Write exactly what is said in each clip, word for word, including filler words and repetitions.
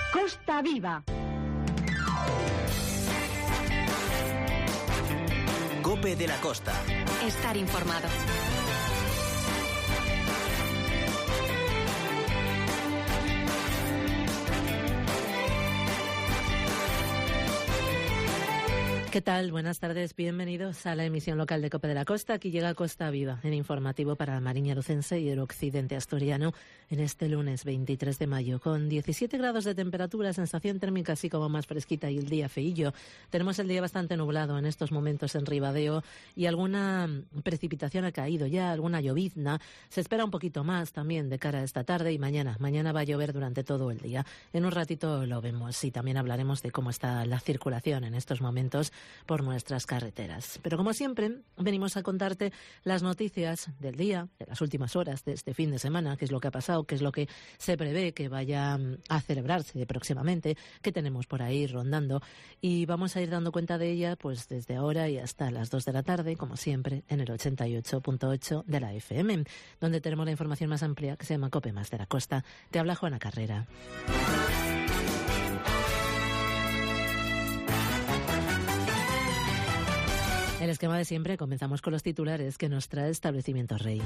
Costa Viva. COPE de la Costa. Estar informado. ¿Qué tal? Buenas tardes, bienvenidos a la emisión local de COPE de la Costa. Aquí llega Costa Viva, en informativo para la Mariña Lucense y el occidente asturiano en este lunes veintitrés de mayo. Con diecisiete grados de temperatura, sensación térmica así como más fresquita y el día feillo. Tenemos el día bastante nublado en estos momentos en Ribadeo y alguna precipitación ha caído ya, alguna llovizna. Se espera un poquito más también de cara a esta tarde y mañana. Mañana va a llover durante todo el día. En un ratito lo vemos y también hablaremos de cómo está la circulación en estos momentos por nuestras carreteras. Pero como siempre, venimos a contarte las noticias del día, de las últimas horas de este fin de semana, qué es lo que ha pasado, qué es lo que se prevé que vaya a celebrarse próximamente, qué tenemos por ahí rondando, y vamos a ir dando cuenta de ella pues desde ahora y hasta las dos de la tarde, como siempre, en el ochenta y ocho punto ocho de la F M, donde tenemos la información más amplia que se llama COPE Más de la Costa. Te habla Juana Carrera. El esquema de siempre, comenzamos con los titulares que nos trae Establecimiento Rey.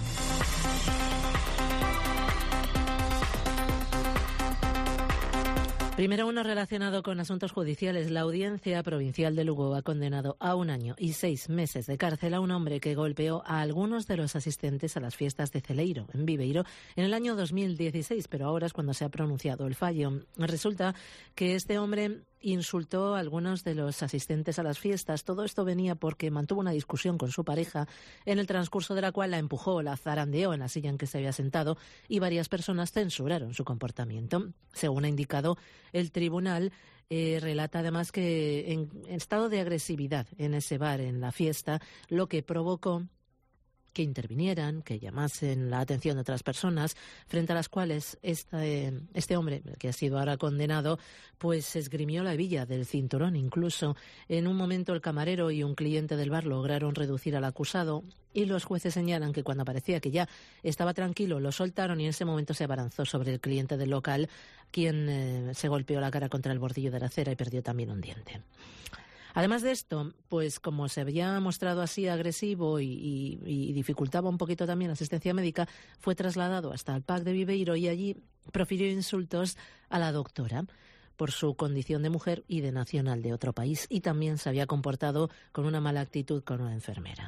Primero uno relacionado con asuntos judiciales. La Audiencia Provincial de Lugo ha condenado a un año y seis meses de cárcel a un hombre que golpeó a algunos de los asistentes a las fiestas de Celeiro, en Viveiro, en el año dos mil dieciséis, pero ahora es cuando se ha pronunciado el fallo. Resulta que este hombre insultó a algunos de los asistentes a las fiestas. Todo esto venía porque mantuvo una discusión con su pareja, en el transcurso de la cual la empujó, la zarandeó en la silla en que se había sentado y varias personas censuraron su comportamiento. Según ha indicado el tribunal, eh, relata además que en estado de agresividad en ese bar, en la fiesta, lo que provocó que intervinieran, que llamasen la atención de otras personas, frente a las cuales este, este hombre, que ha sido ahora condenado, pues esgrimió la hebilla del cinturón. Incluso en un momento el camarero y un cliente del bar lograron reducir al acusado y los jueces señalan que cuando parecía que ya estaba tranquilo lo soltaron y en ese momento se abalanzó sobre el cliente del local, quien eh, se golpeó la cara contra el bordillo de la acera y perdió también un diente. Además de esto, pues como se había mostrado así agresivo y, y, y dificultaba un poquito también la asistencia médica, fue trasladado hasta el P A C de Viveiro y allí profirió insultos a la doctora por su condición de mujer y de nacional de otro país, y también se había comportado con una mala actitud con una enfermera.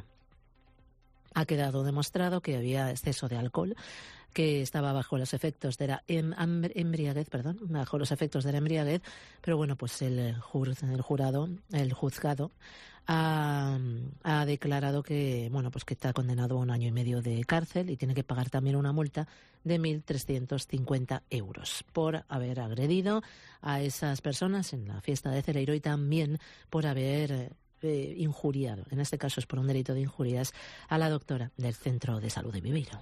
Ha quedado demostrado que había exceso de alcohol, que estaba bajo los efectos de la em, embriaguez, perdón, bajo los efectos de la embriaguez, pero bueno, pues el, jur, el jurado, el juzgado, ha, ha declarado que, bueno, pues que está condenado a un año y medio de cárcel y tiene que pagar también una multa de mil trescientos cincuenta euros por haber agredido a esas personas en la fiesta de Celeiro y también por haber eh, injuriado, en este caso es por un delito de injurias, a la doctora del Centro de Salud de Viveiro.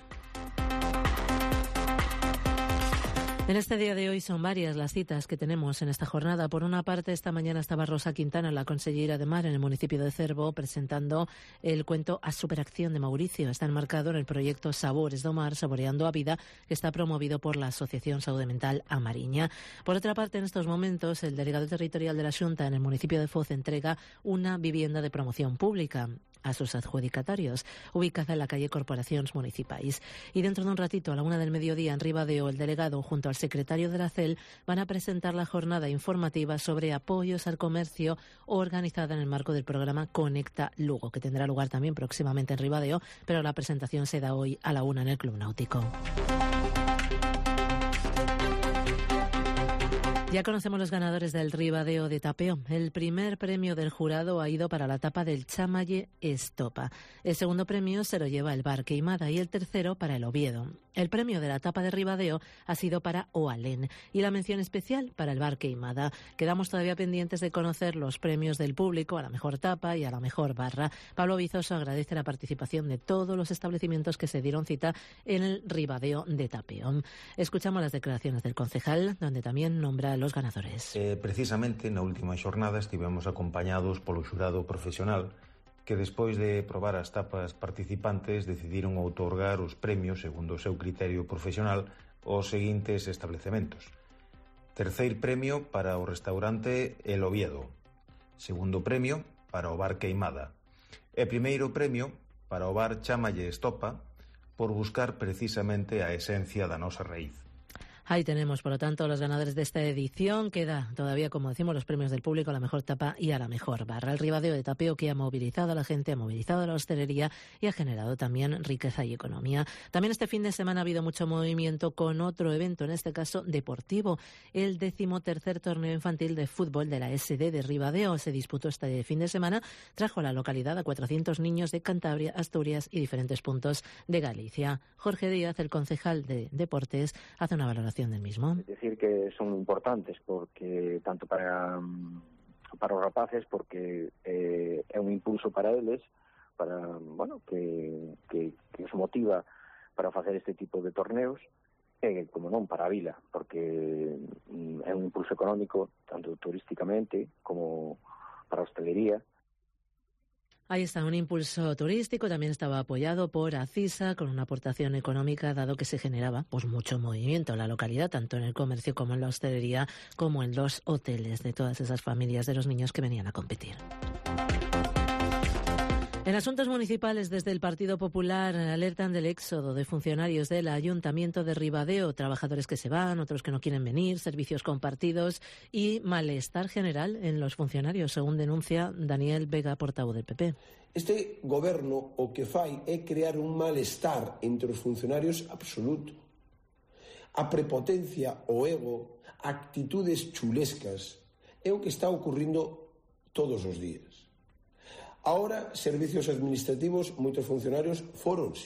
En este día de hoy son varias las citas que tenemos en esta jornada. Por una parte, esta mañana estaba Rosa Quintana, la consellera de Mar en el municipio de Cervo, presentando el cuento A Superacción de Mauricio. Está enmarcado en el proyecto Sabores do Mar, Saboreando a Vida, que está promovido por la Asociación Saúde Mental A Mariña. Por otra parte, en estos momentos, el delegado territorial de la Xunta en el municipio de Foz entrega una vivienda de promoción pública a sus adjudicatarios, ubicada en la calle Corporacións Municipais. Y dentro de un ratito, a la una del mediodía, en Ribadeo, el delegado, junto al secretario de la C E L, van a presentar la jornada informativa sobre apoyos al comercio organizada en el marco del programa Conecta Lugo, que tendrá lugar también próximamente en Ribadeo, pero la presentación se da hoy a la una en el Club Náutico. Ya conocemos los ganadores del Ribadeo de Tapeo. El primer premio del jurado ha ido para la tapa del Chamalle Estopa. El segundo premio se lo lleva el Bar Queimada y el tercero para el Oviedo. El premio de la tapa de Ribadeo ha sido para Oalén y la mención especial para el Bar Queimada. Quedamos todavía pendientes de conocer los premios del público a la mejor tapa y a la mejor barra. Pablo Vizoso agradece la participación de todos los establecimientos que se dieron cita en el Ribadeo de Tapeo. Escuchamos las declaraciones del concejal, donde también nombra los ganadores. Eh, precisamente na última xornada estivemos acompañados polo xurado profesional que despois de probar as tapas participantes decidiron outorgar os premios segundo o seu criterio profesional aos seguintes establecementos: Terceiro premio para o restaurante El Oviedo. Segundo premio para o bar Queimada. E primeiro premio para o bar Chámalle Estopa, por buscar precisamente a esencia da nosa raíz. Ahí tenemos, por lo tanto, los ganadores de esta edición. Queda todavía, como decimos, los premios del público a la mejor tapa y a la mejor barra. El Ribadeo de Tapeo, que ha movilizado a la gente, ha movilizado a la hostelería y ha generado también riqueza y economía. También este fin de semana ha habido mucho movimiento con otro evento, en este caso deportivo. El decimotercer torneo infantil de fútbol de la S D de Ribadeo se disputó este fin de semana. Trajo a la localidad a cuatrocientos niños de Cantabria, Asturias y diferentes puntos de Galicia. Jorge Díaz, el concejal de Deportes, hace una valoración del mismo. Es decir, que son importantes porque tanto para para os rapaces, porque eh, é un impulso para eles, para, bueno, que, que, que os motiva para facer este tipo de torneos, e, como non, para a vila, porque é un impulso económico, tanto turísticamente como para a hostelería. Ahí está, un impulso turístico, también estaba apoyado por ACISA con una aportación económica, dado que se generaba pues mucho movimiento en la localidad, tanto en el comercio como en la hostelería, como en los hoteles de todas esas familias de los niños que venían a competir. En asuntos municipales, desde el Partido Popular alertan del éxodo de funcionarios del Ayuntamiento de Ribadeo, trabajadores que se van, otros que no quieren venir, servicios compartidos y malestar general en los funcionarios, según denuncia Daniel Vega, portavoz del P P. Este goberno o que fai é crear un malestar entre os funcionarios absoluto. A prepotencia, o ego, actitudes chulescas é o que está ocurrindo todos os días. Ahora, servicios administrativos, moitos funcionarios fóronse.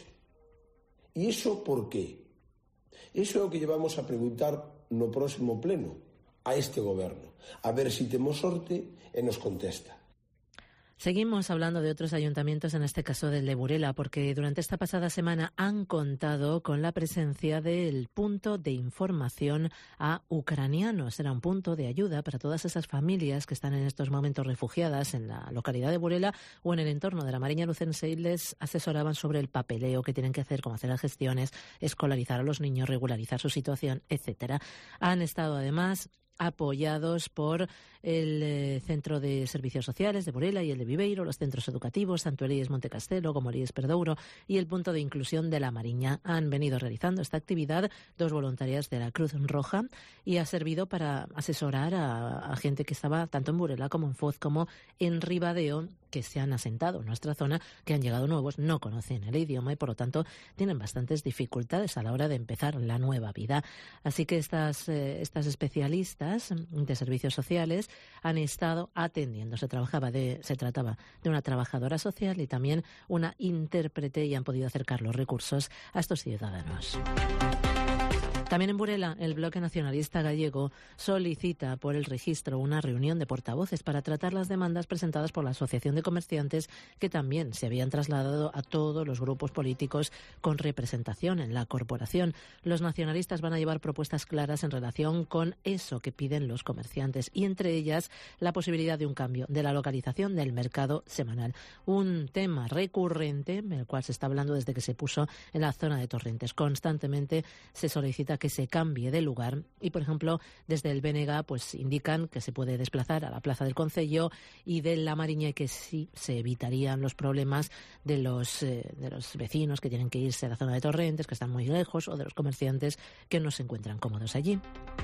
E iso por qué? Iso é o que llevamos a preguntar no próximo pleno a este goberno, a ver se temos sorte e nos contesta. Seguimos hablando de otros ayuntamientos, en este caso del de Burela, porque durante esta pasada semana han contado con la presencia del punto de información a ucranianos. Será un punto de ayuda para todas esas familias que están en estos momentos refugiadas en la localidad de Burela o en el entorno de la Mariña Lucense, y les asesoraban sobre el papeleo que tienen que hacer, cómo hacer las gestiones, escolarizar a los niños, regularizar su situación, etcétera. Han estado además apoyados por el eh, Centro de Servicios Sociales de Burela y el de Viveiro, los centros educativos, tanto Elíes Montecastelo como Elíes Perdouro y el punto de inclusión de la Mariña. Han venido realizando esta actividad dos voluntarias de la Cruz Roja y ha servido para asesorar a, a gente que estaba tanto en Burela como en Foz como en Ribadeo, que se han asentado en nuestra zona, que han llegado nuevos, no conocen el idioma y por lo tanto tienen bastantes dificultades a la hora de empezar la nueva vida. Así que estas, eh, estas especialistas de servicios sociales han estado atendiendo. Se trabajaba de, se trataba de una trabajadora social y también una intérprete, y han podido acercar los recursos a estos ciudadanos. También en Burela, el Bloque Nacionalista Gallego solicita por el registro una reunión de portavoces para tratar las demandas presentadas por la Asociación de Comerciantes, que también se habían trasladado a todos los grupos políticos con representación en la corporación. Los nacionalistas van a llevar propuestas claras en relación con eso que piden los comerciantes, y entre ellas la posibilidad de un cambio de la localización del mercado semanal. Un tema recurrente, del cual se está hablando desde que se puso en la zona de Torrentes. Constantemente se solicita que se cambie de lugar y, por ejemplo, desde el B N G pues indican que se puede desplazar a la Plaza del Concello y de la Mariña, y que sí se evitarían los problemas de los, eh, de los vecinos que tienen que irse a la zona de Torrentes, que están muy lejos, o de los comerciantes que no se encuentran cómodos allí.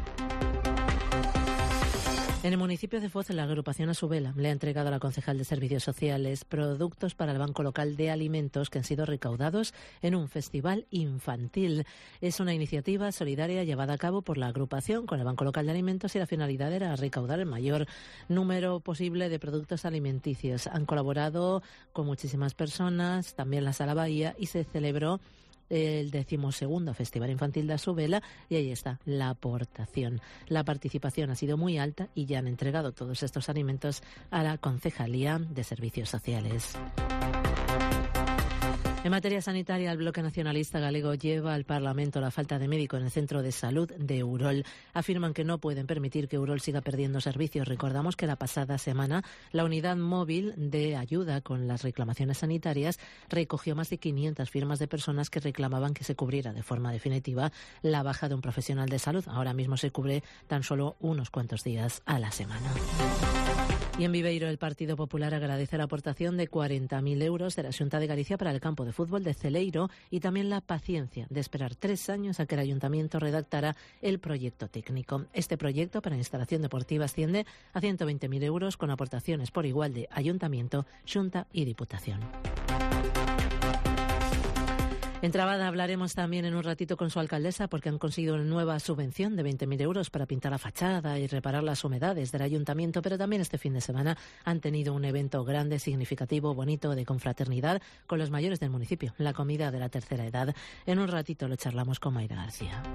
En el municipio de Foz, la agrupación Asubela le ha entregado a la concejal de Servicios Sociales productos para el Banco Local de Alimentos que han sido recaudados en un festival infantil. Es una iniciativa solidaria llevada a cabo por la agrupación con el Banco Local de Alimentos, y la finalidad era recaudar el mayor número posible de productos alimenticios. Han colaborado con muchísimas personas, también la Sala Bahía, y se celebró el decimosegundo Festival Infantil de Asubela, y ahí está la aportación. La participación ha sido muy alta y ya han entregado todos estos alimentos a la Concejalía de Servicios Sociales. En materia sanitaria, el Bloque Nacionalista Galego lleva al Parlamento la falta de médico en el Centro de Salud de Eurol. Afirman que no pueden permitir que Eurol siga perdiendo servicios. Recordamos que la pasada semana la unidad móvil de ayuda con las reclamaciones sanitarias recogió más de quinientas firmas de personas que reclamaban que se cubriera de forma definitiva la baja de un profesional de salud. Ahora mismo se cubre tan solo unos cuantos días a la semana. Y en Viveiro, el Partido Popular agradece la aportación de cuarenta mil euros de la Xunta de Galicia para el campo de fútbol de Celeiro y también la paciencia de esperar tres años a que el Ayuntamiento redactara el proyecto técnico. Este proyecto para instalación deportiva asciende a ciento veinte mil euros con aportaciones por igual de Ayuntamiento, Xunta y Diputación. En Trabada hablaremos también en un ratito con su alcaldesa porque han conseguido una nueva subvención de veinte mil euros para pintar la fachada y reparar las humedades del ayuntamiento, pero también este fin de semana han tenido un evento grande, significativo, bonito, de confraternidad con los mayores del municipio, la comida de la tercera edad. En un ratito lo charlamos con Mayra García.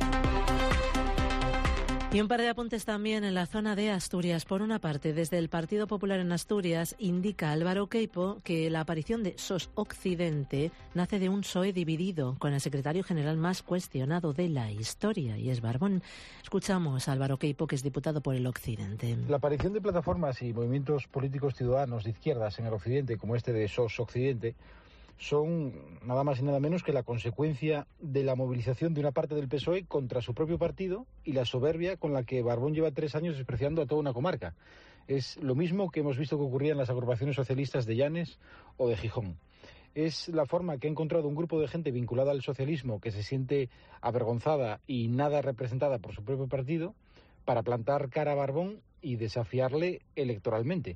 Y un par de apuntes también en la zona de Asturias. Por una parte, desde el Partido Popular en Asturias indica Álvaro Queipo que la aparición de S O S Occidente nace de un P S O E dividido, con el secretario general más cuestionado de la historia, y es Barbón. Escuchamos a Álvaro Queipo, que es diputado por el Occidente. La aparición de plataformas y movimientos políticos ciudadanos de izquierdas en el Occidente, como este de S O S Occidente, son nada más y nada menos que la consecuencia de la movilización de una parte del P S O E contra su propio partido y la soberbia con la que Barbón lleva tres años despreciando a toda una comarca. Es lo mismo que hemos visto que ocurría en las agrupaciones socialistas de Llanes o de Gijón. Es la forma que ha encontrado un grupo de gente vinculada al socialismo que se siente avergonzada y nada representada por su propio partido para plantar cara a Barbón y desafiarle electoralmente.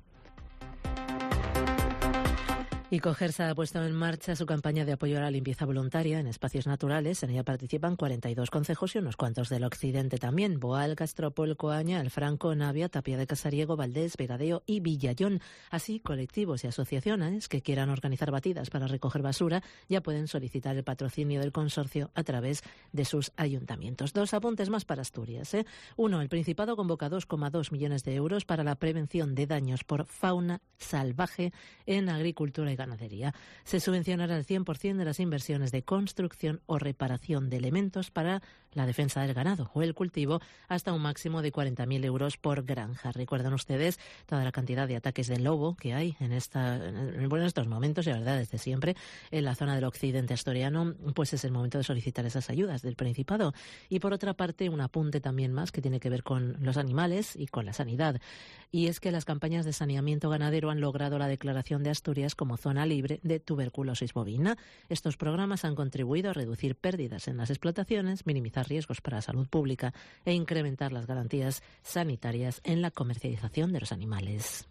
Y Cogersa ha puesto en marcha su campaña de apoyo a la limpieza voluntaria en espacios naturales. En ella participan cuarenta y dos concejos y unos cuantos del Occidente también. Boal, Castropol, Coaña, El Franco, Navia, Tapia de Casariego, Valdés, Vegadeo y Villallón. Así, colectivos y asociaciones que quieran organizar batidas para recoger basura ya pueden solicitar el patrocinio del consorcio a través de sus ayuntamientos. Dos apuntes más para Asturias, ¿eh? Uno, el Principado convoca dos coma dos millones de euros para la prevención de daños por fauna salvaje en agricultura y ganadería. Se subvencionará el cien por ciento de las inversiones de construcción o reparación de elementos para la defensa del ganado o el cultivo hasta un máximo de cuarenta mil euros por granja. Recuerdan ustedes toda la cantidad de ataques de lobo que hay en, esta, en estos momentos, y la verdad desde siempre en la zona del occidente asturiano, pues es el momento de solicitar esas ayudas del Principado. Y por otra parte, un apunte también más que tiene que ver con los animales y con la sanidad. Y es que las campañas de saneamiento ganadero han logrado la declaración de Asturias como zona libre de tuberculosis bovina. Estos programas han contribuido a reducir pérdidas en las explotaciones, minimizar riesgos para la salud pública e incrementar las garantías sanitarias en la comercialización de los animales.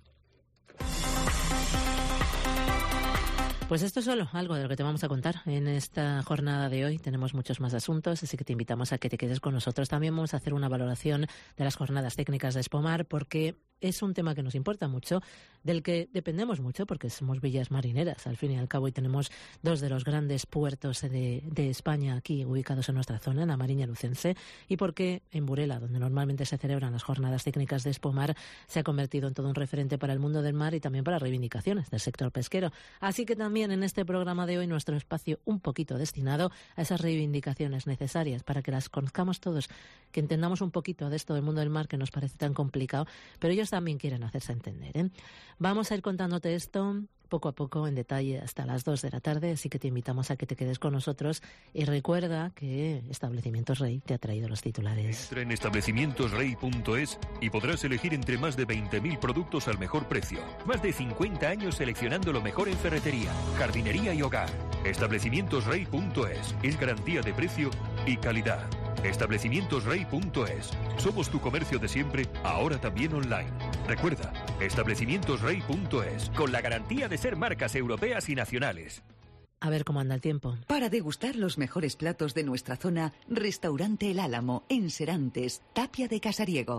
Pues esto es solo algo de lo que te vamos a contar en esta jornada de hoy. Tenemos muchos más asuntos, así que te invitamos a que te quedes con nosotros. También vamos a hacer una valoración de las jornadas técnicas de Espomar, porque es un tema que nos importa mucho, del que dependemos mucho, porque somos villas marineras, al fin y al cabo, y tenemos dos de los grandes puertos de, de España aquí ubicados en nuestra zona, en la Mariña Lucense, y porque en Burela, donde normalmente se celebran las jornadas técnicas de Espomar, se ha convertido en todo un referente para el mundo del mar y también para reivindicaciones del sector pesquero. Así que también en este programa de hoy nuestro espacio un poquito destinado a esas reivindicaciones necesarias para que las conozcamos todos, que entendamos un poquito de esto del mundo del mar que nos parece tan complicado, pero ellos también quieren hacerse entender, ¿eh? Vamos a ir contándote esto poco a poco en detalle hasta las dos de la tarde, así que te invitamos a que te quedes con nosotros y recuerda que Establecimientos Rey te ha traído los titulares. Entra en establecimientos rey punto es y podrás elegir entre más de veinte mil productos al mejor precio. Más de cincuenta años seleccionando lo mejor en ferretería, jardinería y hogar. establecimientos rey punto es es garantía de precio y calidad. establecimientos rey punto es. Somos tu comercio de siempre, ahora también online. Recuerda, establecimientos rey punto es, con la garantía de ser marcas europeas y nacionales. A ver cómo anda el tiempo. Para degustar los mejores platos de nuestra zona, Restaurante El Álamo, en Serantes, Tapia de Casariego.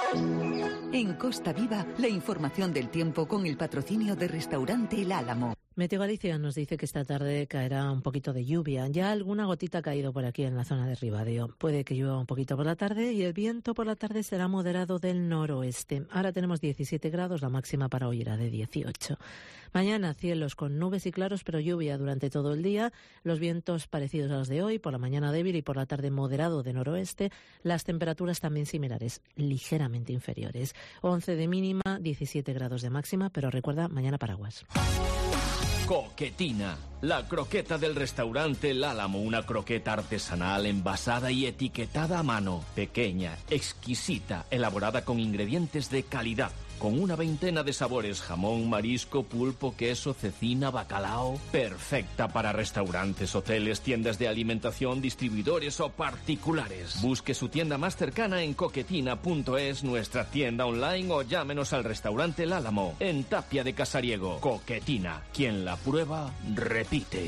En Costa Viva, la información del tiempo con el patrocinio de Restaurante El Álamo. Meteo Galicia nos dice que esta tarde caerá un poquito de lluvia. Ya alguna gotita ha caído por aquí en la zona de Ribadeo. Puede que llueva un poquito por la tarde y el viento por la tarde será moderado del noroeste. Ahora tenemos diecisiete grados, la máxima para hoy era de dieciocho. Mañana cielos con nubes y claros, pero lluvia durante todo el día. Los vientos parecidos a los de hoy, por la mañana débil y por la tarde moderado de noroeste. Las temperaturas también similares, ligeramente inferiores. once de mínima, diecisiete grados de máxima, pero recuerda, mañana paraguas. Coquetina, la croqueta del restaurante El Álamo, una croqueta artesanal envasada y etiquetada a mano, pequeña, exquisita, elaborada con ingredientes de calidad, con una veintena de sabores, jamón, marisco, pulpo, queso, cecina, bacalao, perfecta para restaurantes, hoteles, tiendas de alimentación, distribuidores o particulares. Busque su tienda más cercana en coquetina punto es, nuestra tienda online, o llámenos al restaurante El Álamo, en Tapia de Casariego. Coquetina, quien la prueba, repite.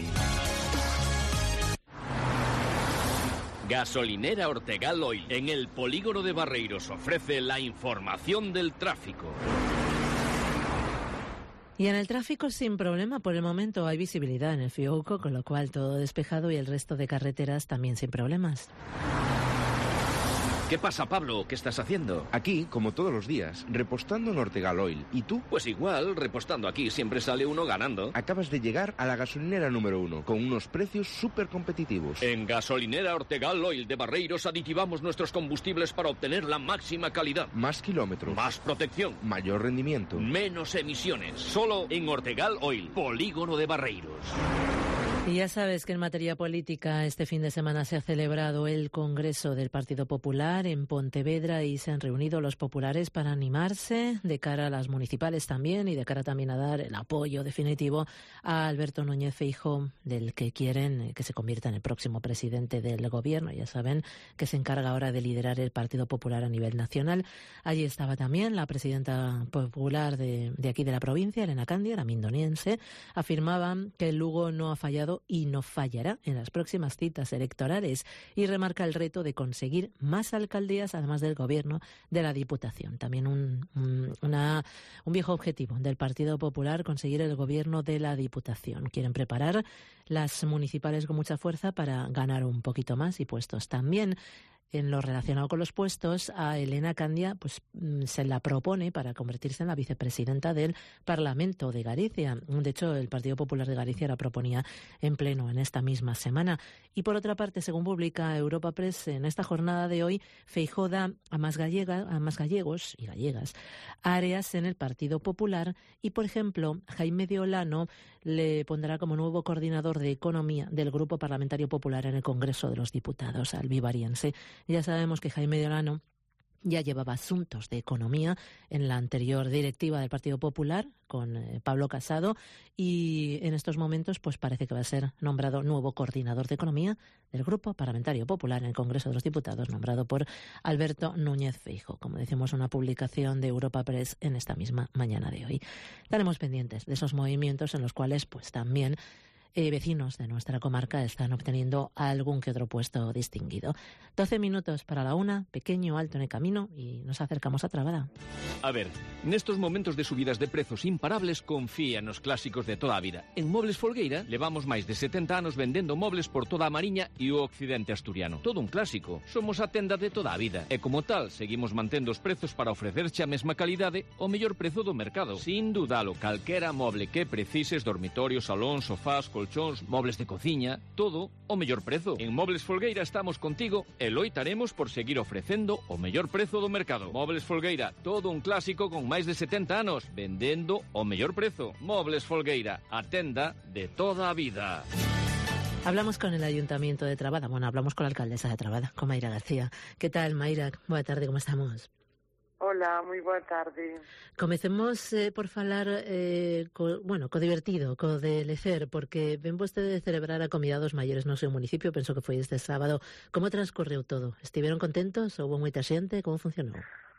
Gasolinera Ortegal Oil, en el polígono de Barreiros, ofrece la información del tráfico. Y en el tráfico sin problema, por el momento hay visibilidad en el Fiouco, con lo cual todo despejado y el resto de carreteras también sin problemas. ¿Qué pasa, Pablo? ¿Qué estás haciendo? Aquí, como todos los días, repostando en Ortegal Oil. ¿Y tú? Pues igual, repostando aquí siempre sale uno ganando. Acabas de llegar a la gasolinera número uno, con unos precios súper competitivos. En Gasolinera Ortegal Oil de Barreiros aditivamos nuestros combustibles para obtener la máxima calidad. Más kilómetros. Más protección. Mayor rendimiento. Menos emisiones. Solo en Ortegal Oil, polígono de Barreiros. Y ya sabes que en materia política este fin de semana se ha celebrado el Congreso del Partido Popular en Pontevedra y se han reunido los populares para animarse de cara a las municipales también y de cara también a dar el apoyo definitivo a Alberto Núñez Feijóo, del que quieren que se convierta en el próximo presidente del gobierno. Ya saben que se encarga ahora de liderar el Partido Popular a nivel nacional. Allí estaba también la presidenta popular de, de aquí de la provincia, Elena Candia, la mindoniense. Afirmaban que el Lugo no ha fallado y no fallará en las próximas citas electorales y remarca el reto de conseguir más alcaldías además del gobierno de la Diputación. También un, un, una, un viejo objetivo del Partido Popular, conseguir el gobierno de la Diputación. Quieren preparar las municipales con mucha fuerza para ganar un poquito más y puestos también. En lo relacionado con los puestos, a Elena Candia pues se la propone para convertirse en la vicepresidenta del Parlamento de Galicia. De hecho, el Partido Popular de Galicia la proponía en pleno en esta misma semana. Y por otra parte, según publica Europa Press, en esta jornada de hoy, Feijóo da a más, gallega, a más gallegos y gallegas áreas en el Partido Popular y, por ejemplo, Jaime de Olano le pondrá como nuevo coordinador de Economía del Grupo Parlamentario Popular en el Congreso de los Diputados, al vivariense. Ya sabemos que Jaime de Olano ya llevaba asuntos de economía en la anterior directiva del Partido Popular con eh, Pablo Casado y en estos momentos pues parece que va a ser nombrado nuevo coordinador de economía del Grupo Parlamentario Popular en el Congreso de los Diputados, nombrado por Alberto Núñez Feijóo, como decimos, una publicación de Europa Press en esta misma mañana de hoy. Estaremos pendientes de esos movimientos en los cuales pues también Eh, vecinos de nuestra comarca están obteniendo algún que otro puesto distinguido. doce minutos para la una, pequeño alto en el camino y nos acercamos a Trabada. A ver, nestos momentos de subidas de prezos imparables, confía nos clásicos de toda a vida. En Mobles Folgueira levamos máis de setenta anos vendendo mobles por toda a Mariña e o occidente asturiano. Todo un clásico. Somos a tenda de toda a vida e como tal seguimos mantendo os prezos para ofrecerche a mesma calidade o mellor prezo do mercado. Sin dudalo, calquera moble que precises, dormitorio, salón, sofás, colchóns, mobles de cociña, todo o mellor prezo. En Mobles Folgueira estamos contigo e loitaremos por seguir ofrecendo o mellor prezo do mercado. Mobles Folgueira, todo un clásico con máis de setenta anos, vendendo o mellor prezo. Mobles Folgueira, a tenda de toda a vida. Hablamos con el Ayuntamiento de Trabada, bueno, hablamos con la alcaldesa de Trabada, con Mayra García. ¿Qué tal, Mayra? Boa tarde, como estamos? Hola, moi boa tarde. Comecemos eh, por falar, eh, co, bueno, co divertido, co de lecer, porque ven vostede celebrar a comidados maiores no seu municipio, penso que foi este sábado. Como transcorreu todo? Estiveron contentos? Houbo moita xente? Como funcionou?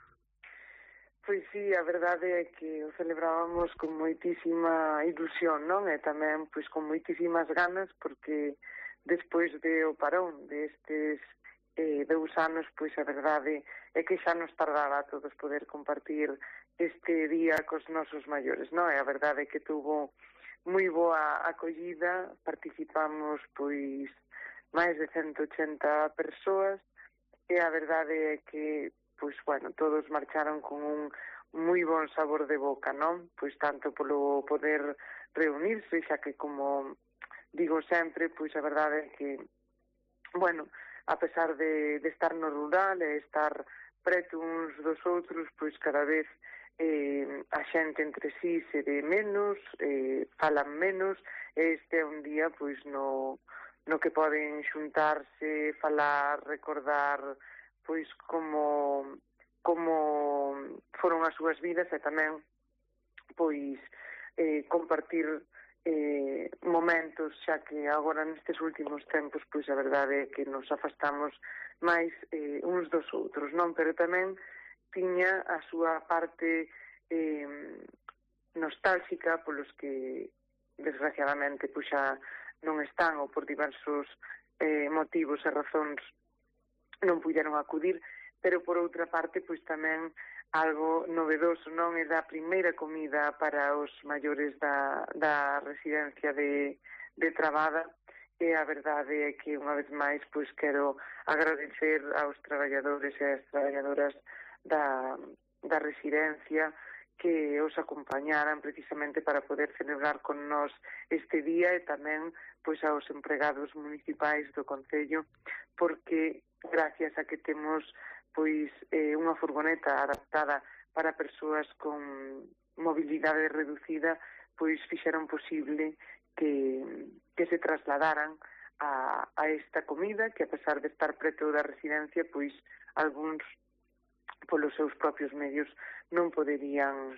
Pois sí, a verdade é que o celebrábamos con moitísima ilusión, non? E tamén pois con moitísimas ganas, porque despois de o parón destes eh, dous anos, pois a verdade é que xa nos tardaba a todos poder compartir este día cos nosos maiores, non? E a verdade é que tuvo moi boa acollida, participamos pois máis de ciento ochenta persoas e a verdade é que pois bueno, todos marcharon con un moi bon sabor de boca, non? Pois tanto polo poder reunirse, xa que como digo sempre, pois a verdade é que bueno, a pesar de, de estar no rural e estar preto uns dos outros, pois cada vez eh, a xente entre sí se ve menos, eh, falan menos, e este é un día pois no, no que poden xuntarse, falar, recordar pois como como foron as súas vidas e tamén pois eh, compartir eh, momentos, xa que agora nestes últimos tempos pois a verdade é que nos afastamos máis eh, uns dos outros, non? Pero tamén tiña a súa parte eh, nostálxica polos que desgraciadamente pois xa non están ou por diversos eh, motivos e razóns non puderon acudir, pero por outra parte pois tamén algo novedoso, non? É da primeira comida para os maiores da, da residencia de, de Trabada, e a verdade é que unha vez máis pois quero agradecer aos traballadores e ás traballadoras da, da residencia que os acompañaran precisamente para poder celebrar con nós este día, e tamén pois aos empregados municipais do Concello, porque gracias a que temos pois eh, unha furgoneta adaptada para persoas con mobilidade reducida, pois fixeron posible que, que se trasladaran a, a esta comida, que a pesar de estar preto da residencia, pois algúns polos seus propios medios non poderían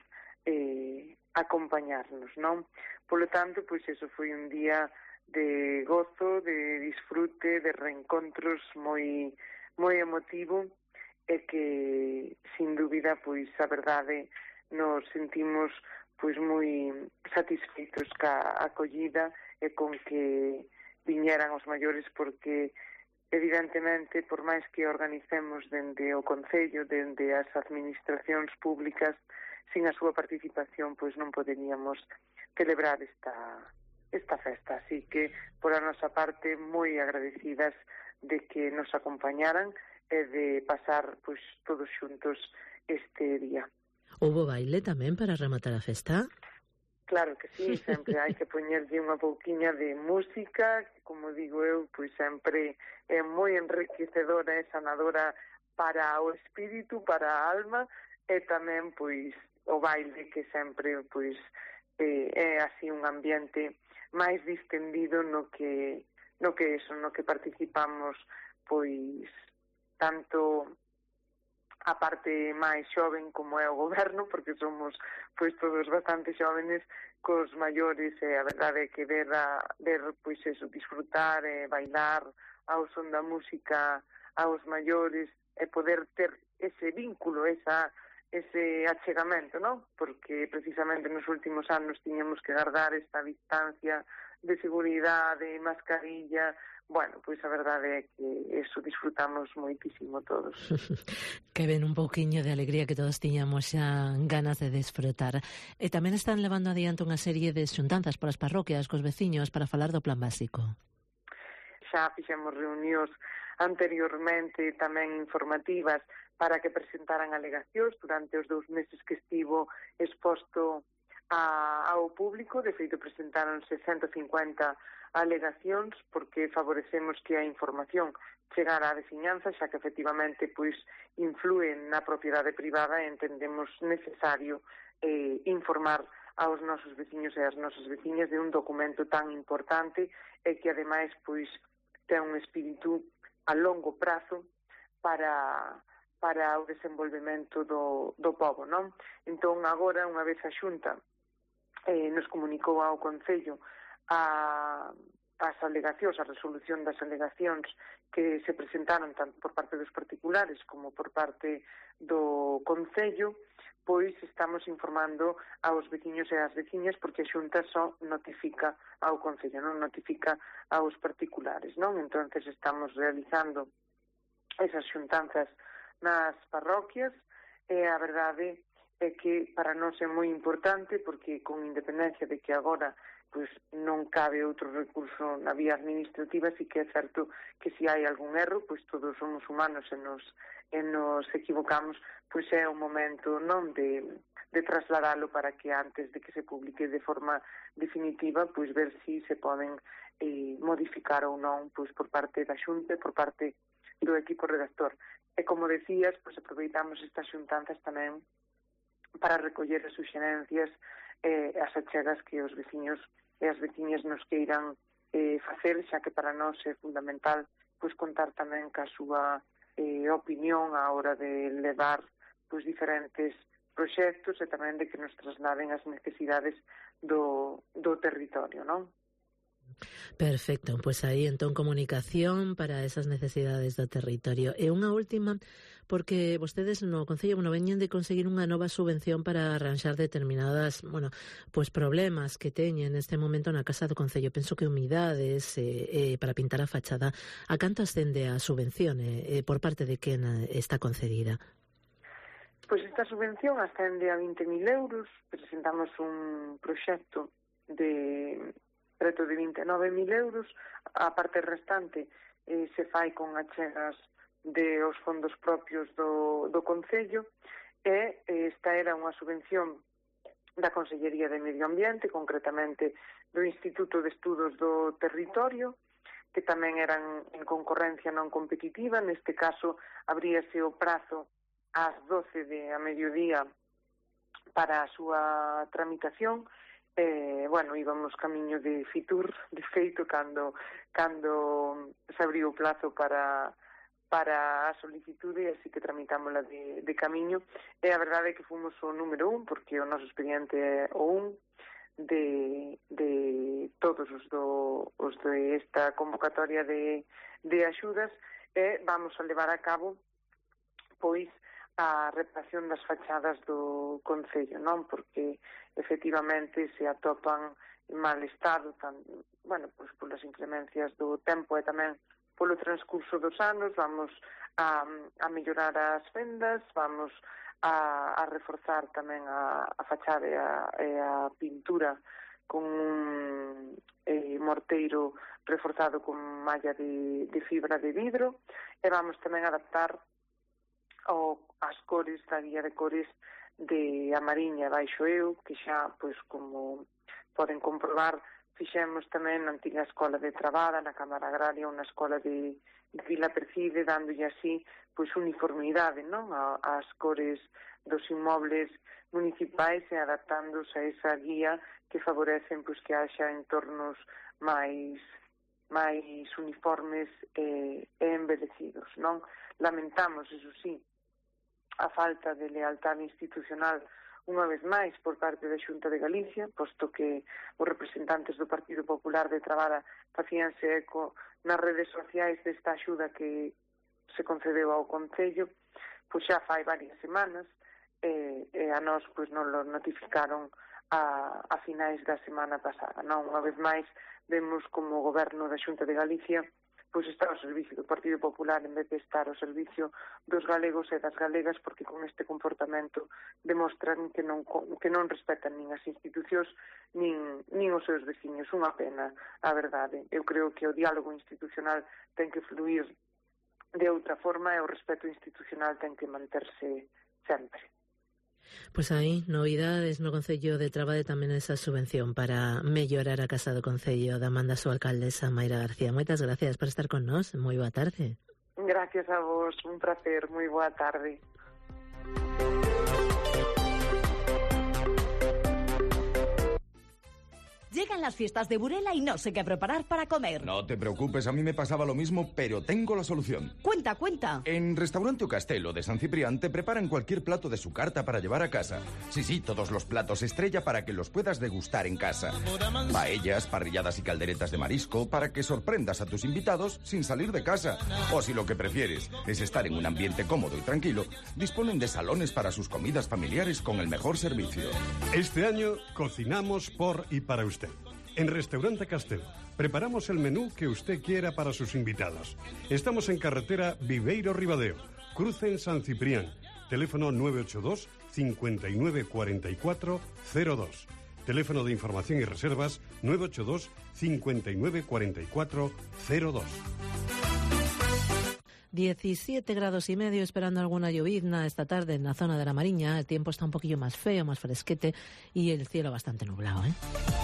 eh, acompañarnos, non? Polo tanto, pois eso foi un día de gozo, de disfrute, de reencontros moi moi emotivo, e que, sin dúbida, pois a verdade nos sentimos pois moi satisfeitos ca acollida e con que viñeran os maiores, porque evidentemente, por máis que organicemos dende o Concello, dende as administracións públicas, sin a súa participación, pois non poderíamos celebrar esta esta festa. Así que, por a nosa parte, moi agradecidas de que nos acompañaran e de pasar pois todos xuntos este día. Houbo baile tamén para rematar a festa? Claro que sí, sempre hai que poñerlle unha pouquiña de música, que, como digo eu, pois sempre é moi enriquecedora e sanadora para o espírito, para a alma, e tamén pois o baile, que sempre pois eh, é así un ambiente máis distendido no que no que eso, no que participamos pois tanto a parte máis xoven como é o goberno, porque somos pois todos bastante xóvenes, cos maiores, e a verdade é que ver, a, ver pois eso, disfrutar e bailar ao son da música aos maiores, e poder ter ese vínculo, esa ese achegamento, non? Porque precisamente nos últimos anos tiñamos que guardar esta distancia de seguridade, mascarilla. Bueno, pois a verdade é que eso disfrutamos moitísimo todos. Que ven un pouquiño de alegría que todos tiñamos xa ganas de desfrutar. E tamén están levando adiante unha serie de xuntanzas polas parroquias cos veciños para falar do plan básico. Xa fixemos reunións anteriormente tamén informativas para que presentaran alegacións durante os dous meses que estivo exposto a, ao público. De feito, presentáronse ciento cincuenta alegacións, porque favorecemos que a información chegara á veciñanza, xa que efectivamente pois influe na propiedade privada, e entendemos necesario eh, informar aos nosos veciños e ás nosas veciñas de un documento tan importante, e que ademais pois ten un espírito a longo prazo para para o desenvolvemento do, do pobo, non? Entón, agora, unha vez a Xunta eh, nos comunicou ao Concello a, as alegacións, a resolución das alegacións que se presentaron tanto por parte dos particulares como por parte do Concello, pois estamos informando aos veciños e ás veciñas, porque a Xunta só notifica ao Concello, non notifica aos particulares, non? Entonces estamos realizando esas xuntanzas nas parroquias, e a verdade é que para nós é moi importante, porque con independencia de que agora pois non cabe outro recurso na vía administrativa, así que é certo que se hai algún erro, pois todos somos humanos e nos, e nos equivocamos, pois é o momento non de, de trasladalo para que antes de que se publique de forma definitiva, pois ver se si se poden eh, modificar ou non pois por parte da Xunta e por parte do equipo redactor. E como decías, pois aproveitamos estas xuntanzas tamén para recoller as suxerencias e eh, as achegas que os veciños e as veciñas nos queiran eh, facer, xa que para nós é fundamental pois contar tamén ca súa eh, opinión á hora de levar pois diferentes proxectos e tamén de que nos trasladen as necesidades do, do territorio, non? Perfecto, pois aí entón comunicación para esas necesidades do territorio. E unha última, porque vostedes no Concello bueno, veñen de conseguir unha nova subvención para arranxar determinadas, bueno, pois problemas que teñen neste momento na Casa do Concello. Penso que humidades eh, eh, para pintar a fachada. A canto ascende a subvención eh, por parte de quen está concedida? Pois esta subvención ascende a vinte mil euros. Presentamos un proxecto de preto de vinte e nove mil euros. A parte restante eh, se fai con achegas de os fondos propios do, do Concello e esta era unha subvención da Consellería de Medio Ambiente, concretamente do Instituto de Estudos do Territorio, que tamén eran en concorrencia non competitiva. Neste caso, abríase o prazo ás doce de a mediodía para a súa tramitación. Eh, bueno, íbamos camiño de Fitur, de feito, cando, cando se abriu o plazo para, para a solicitude, así que tramitámola de, de camiño. E a verdade é que fomos o número un, porque o noso expediente é o un de, de todos os, do, os de esta convocatoria de, de axudas, e vamos a levar a cabo, pois, a reparación das fachadas do Concello, non? Porque efectivamente se atopan en mal estado, tan, bueno, pois polas inclemencias do tempo e tamén polo transcurso dos anos. Vamos a, a mellorar as fendas, vamos a, a reforzar tamén a, a fachada e a, e a pintura con un eh, morteiro reforzado con malla de, de fibra de vidro, e vamos tamén a adaptar o as cores da guía de cores de a Mariña baixo eu, que xa, pois, como poden comprobar, fixemos tamén na antiga escola de Trabada, na Cámara Agraria, unha escola de, de Vila Percide, dándolle así, pois, uniformidade, non? A, as cores dos inmobles municipais e adaptándose a esa guía que favorecen, pois, que haxa entornos máis máis uniformes e, e embelecidos, non? Lamentamos, eso sí, a falta de lealtade institucional unha vez máis por parte da Xunta de Galicia, posto que os representantes do Partido Popular de Trabada facíanse eco nas redes sociais desta axuda que se concedeu ao Concello, pois xa fai varias semanas, e, e a nós pois non lo notificaron a, a finais da semana pasada. Non, unha vez máis vemos como o goberno da Xunta de Galicia pois está ao servicio do Partido Popular en vez de estar ao servicio dos galegos e das galegas, porque con este comportamento demostran que non, que non respetan nin as institucións nin, nin os seus veciños. Unha pena, a verdade. Eu creo que o diálogo institucional ten que fluir de outra forma e o respeto institucional ten que manterse sempre. Pois aí, novidades no Concello de Trabade, tamén esa subvención para mellorar a Casa do Concello da man da súa alcaldesa Mayra García. Moitas gracias por estar con nós. Moi boa tarde. Gracias a vos, un placer. Moi boa tarde. Llegan las fiestas de Burela y no sé qué preparar para comer. No te preocupes, a mí me pasaba lo mismo, pero tengo la solución. Cuenta, cuenta. En Restaurante O Castelo de San Ciprián te preparan cualquier plato de su carta para llevar a casa. Sí, sí, todos los platos estrella para que los puedas degustar en casa. Paellas, parrilladas y calderetas de marisco para que sorprendas a tus invitados sin salir de casa. O si lo que prefieres es estar en un ambiente cómodo y tranquilo, disponen de salones para sus comidas familiares con el mejor servicio. Este año cocinamos por y para usted. En Restaurante Castelo preparamos el menú que usted quiera para sus invitados. Estamos en carretera Viveiro Ribadeo, cruce en San Ciprián. Teléfono nueve ocho dos, cincuenta y nueve cuarenta y cuatro cero dos. Teléfono de información y reservas nueve ocho dos, cinco nueve cuatro cuatro cero dos. diecisiete grados y medio, esperando alguna llovizna esta tarde en la zona de la Mariña. El tiempo está un poquillo más feo, más fresquete y el cielo bastante nublado, ¿eh?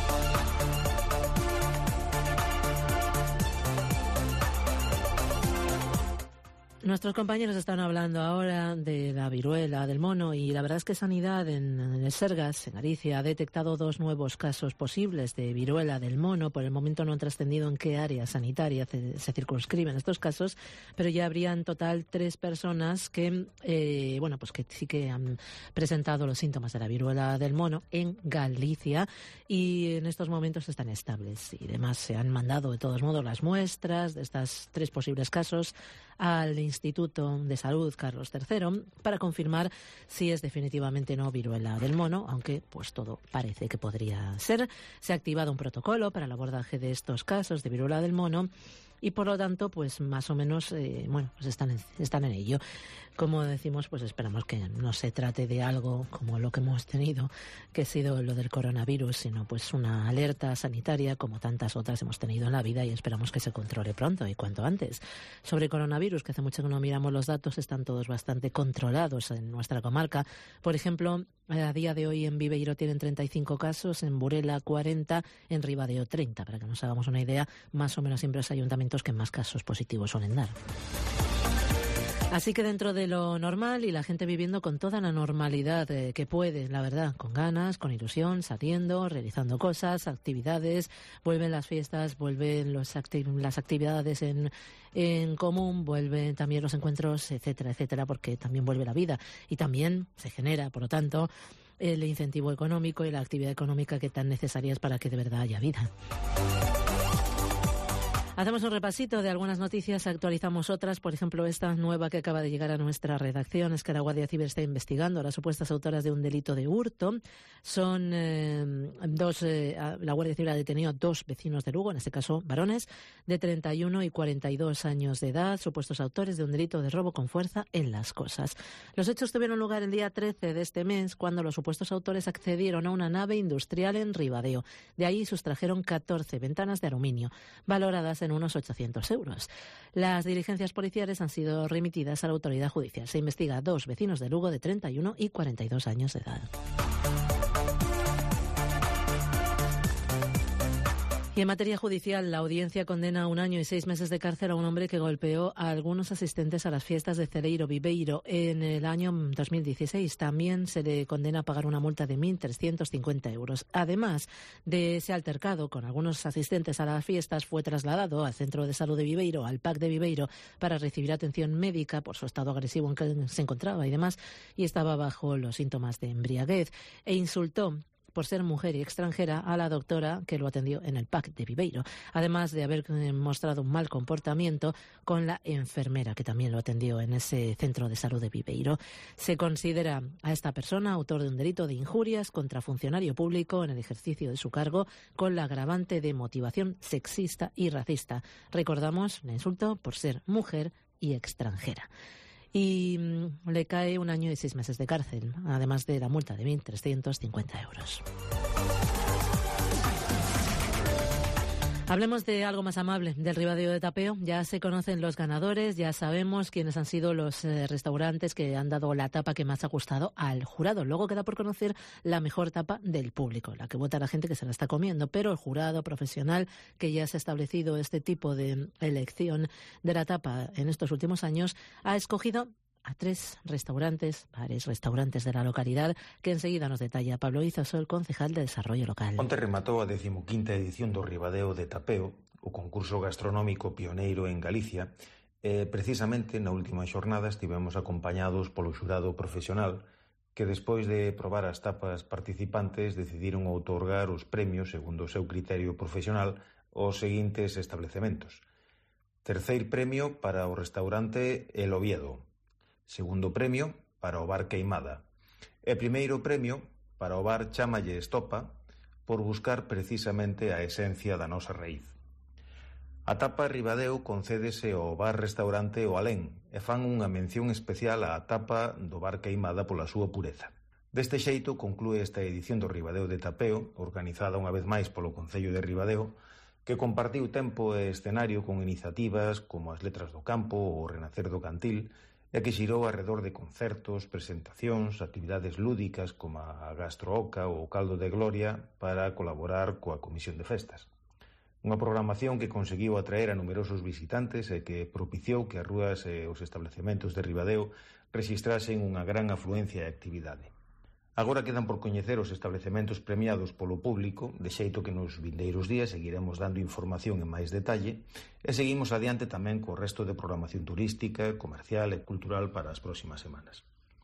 Nuestros compañeros están hablando ahora de la viruela del mono y la verdad es que Sanidad en el Sergas, en Galicia, ha detectado dos nuevos casos posibles de viruela del mono. Por el momento no han trascendido en qué área sanitaria se, se circunscriben estos casos, pero ya habría en total tres personas que, eh, bueno, pues que sí que han presentado los síntomas de la viruela del mono en Galicia y en estos momentos están estables. Y además se han mandado de todos modos las muestras de estos tres posibles casos al Instituto de Salud Carlos tercero para confirmar si es definitivamente no viruela del mono, aunque pues todo parece que podría ser. Se ha activado un protocolo para el abordaje de estos casos de viruela del mono y por lo tanto pues más o menos eh, bueno pues están en, están en ello. Como decimos, pues esperamos que no se trate de algo como lo que hemos tenido, que ha sido lo del coronavirus, sino pues una alerta sanitaria como tantas otras hemos tenido en la vida y esperamos que se controle pronto y cuanto antes. Sobre coronavirus, que hace mucho que no miramos los datos, están todos bastante controlados en nuestra comarca. Por ejemplo, a día de hoy en Viveiro tienen treinta y cinco casos, en Burela cuarenta, en Ribadeo treinta, para que nos hagamos una idea, más o menos siempre los ayuntamientos que más casos positivos suelen dar. Así que dentro de lo normal y la gente viviendo con toda la normalidad eh, que puede, la verdad, con ganas, con ilusión, saliendo, realizando cosas, actividades, vuelven las fiestas, vuelven los acti- las actividades en, en común, vuelven también los encuentros, etcétera, etcétera, porque también vuelve la vida y también se genera, por lo tanto, el incentivo económico y la actividad económica que tan necesaria es para que de verdad haya vida. Hacemos un repasito de algunas noticias, actualizamos otras, por ejemplo esta nueva que acaba de llegar a nuestra redacción, es que la Guardia Civil está investigando a las supuestas autoras de un delito de hurto. Son eh, dos, eh, la Guardia Civil ha detenido a dos vecinos de Lugo, en este caso varones, de treinta y uno y cuarenta y dos años de edad, supuestos autores de un delito de robo con fuerza en Las Cosas. Los hechos tuvieron lugar el día trece de este mes, cuando los supuestos autores accedieron a una nave industrial en Ribadeo. De ahí sustrajeron catorce ventanas de aluminio, valoradas en unos ochocientos euros. Las diligencias policiales han sido remitidas a la autoridad judicial. Se investiga a dos vecinos de Lugo de treinta y uno y cuarenta y dos años de edad. Y en materia judicial, la audiencia condena a un año y seis meses de cárcel a un hombre que golpeó a algunos asistentes a las fiestas de Celeiro Viveiro en el año dos mil dieciséis. También se le condena a pagar una multa de mil trescientos cincuenta euros. Además de ese altercado con algunos asistentes a las fiestas, fue trasladado al Centro de Salud de Viveiro, al P A C de Viveiro, para recibir atención médica por su estado agresivo en que se encontraba y demás, y estaba bajo los síntomas de embriaguez e insultó por ser mujer y extranjera a la doctora que lo atendió en el P A C de Viveiro, además de haber mostrado un mal comportamiento con la enfermera que también lo atendió en ese centro de salud de Viveiro. Se considera a esta persona autor de un delito de injurias contra funcionario público en el ejercicio de su cargo con la agravante de motivación sexista y racista. Recordamos, le insultó por ser mujer y extranjera. Y mmm, le cae un año y seis meses de cárcel, además de la multa de mil trescientos cincuenta euros. Hablemos de algo más amable, del Ribadeo de Tapeo. Ya se conocen los ganadores, ya sabemos quiénes han sido los eh, restaurantes que han dado la tapa que más ha gustado al jurado. Luego queda por conocer la mejor tapa del público, la que vota la gente que se la está comiendo. Pero el jurado profesional, que ya se ha establecido este tipo de elección de la tapa en estos últimos años, ha escogido a tres restaurantes, bares, restaurantes de la localidad, que enseguida nos detalla Pablo Izasol, concejal de Desarrollo Local. Onte rematou a decimoquinta edición do Ribadeo de Tapeo, o concurso gastronómico pioneiro en Galicia, e precisamente na última xornada estivemos acompañados polo xurado profesional, que despois de probar as tapas participantes decidiron outorgar os premios segundo o seu criterio profesional aos seguintes establecementos. Terceiro premio para o restaurante El Oviedo. Segundo premio para o bar Queimada e primeiro premio para o bar Chámalle Estopa por buscar precisamente a esencia da nosa raíz. A tapa Ribadeo concédese ao bar-restaurante O Alén e fan unha mención especial á tapa do bar Queimada pola súa pureza. Deste xeito conclúe esta edición do Ribadeo de Tapeo, organizada unha vez máis polo Concello de Ribadeo, que compartiu tempo e escenario con iniciativas como as Letras do Campo ou o Renacer do Cantil, e que xirou arredor de concertos, presentacións, actividades lúdicas como a Gastrooca ou o Caldo de Gloria para colaborar coa Comisión de Festas. Unha programación que conseguiu atraer a numerosos visitantes e que propiciou que as rúas e os establecementos de Ribadeo rexistrasen unha gran afluencia e actividade. Agora quedan por coñecer os establecementos premiados polo público, de xeito que nos vindeiros días seguiremos dando información en máis detalle e seguimos adiante tamén co resto de programación turística, comercial e cultural para as próximas semanas.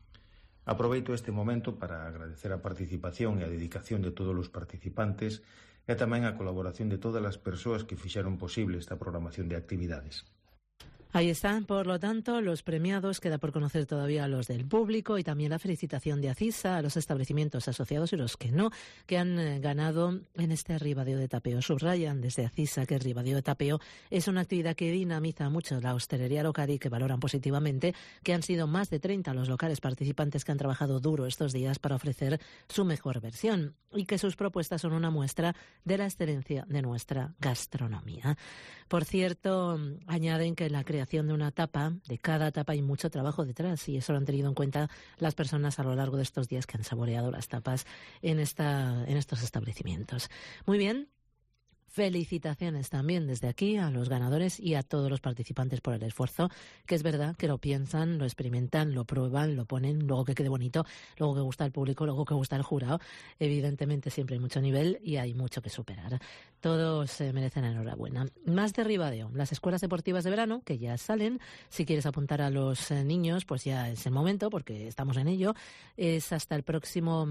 Aproveito este momento para agradecer a participación e a dedicación de todos os participantes e tamén a colaboración de todas as persoas que fixeron posible esta programación de actividades. Ahí están, por lo tanto, los premiados. Queda por conocer todavía a los del público y también la felicitación de Acisa a los establecimientos asociados y los que no, que han eh, ganado en este Ribadeo de Tapeo. Subrayan desde Acisa que el Ribadeo de Tapeo es una actividad que dinamiza mucho la hostelería local y que valoran positivamente, que han sido más de treinta los locales participantes que han trabajado duro estos días para ofrecer su mejor versión y que sus propuestas son una muestra de la excelencia de nuestra gastronomía. Por cierto, añaden que la creación de una tapa, de cada tapa hay mucho trabajo detrás y eso lo han tenido en cuenta las personas a lo largo de estos días que han saboreado las tapas en, esta, en estos establecimientos. Muy bien. Felicitaciones también desde aquí a los ganadores y a todos los participantes por el esfuerzo, que es verdad que lo piensan, lo experimentan, lo prueban, lo ponen, luego que quede bonito, luego que gusta al público, luego que gusta al jurado. Evidentemente siempre hay mucho nivel y hay mucho que superar. Todos eh, merecen enhorabuena. Más de Ribadeo, las escuelas deportivas de verano que ya salen. Si quieres apuntar a los eh, niños, pues ya es el momento porque estamos en ello. Es hasta el próximo...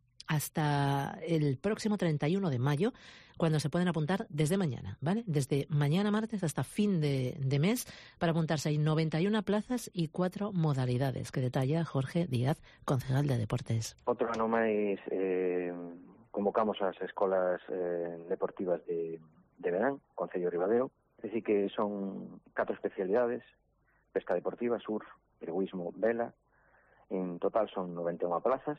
hasta el próximo treinta y uno de mayo, cuando se pueden apuntar desde mañana, ¿vale? Desde mañana martes hasta fin de, de mes, para apuntarse hay noventa y una plazas y cuatro modalidades, que detalla Jorge Díaz, concejal de Deportes. Outro ano máis, eh, convocamos as escolas eh, deportivas de, de verán, Concello de Ribadeo, é dicir que son catro especialidades: pesca deportiva, surf, piragüismo, vela. En total son noventa e unha plazas.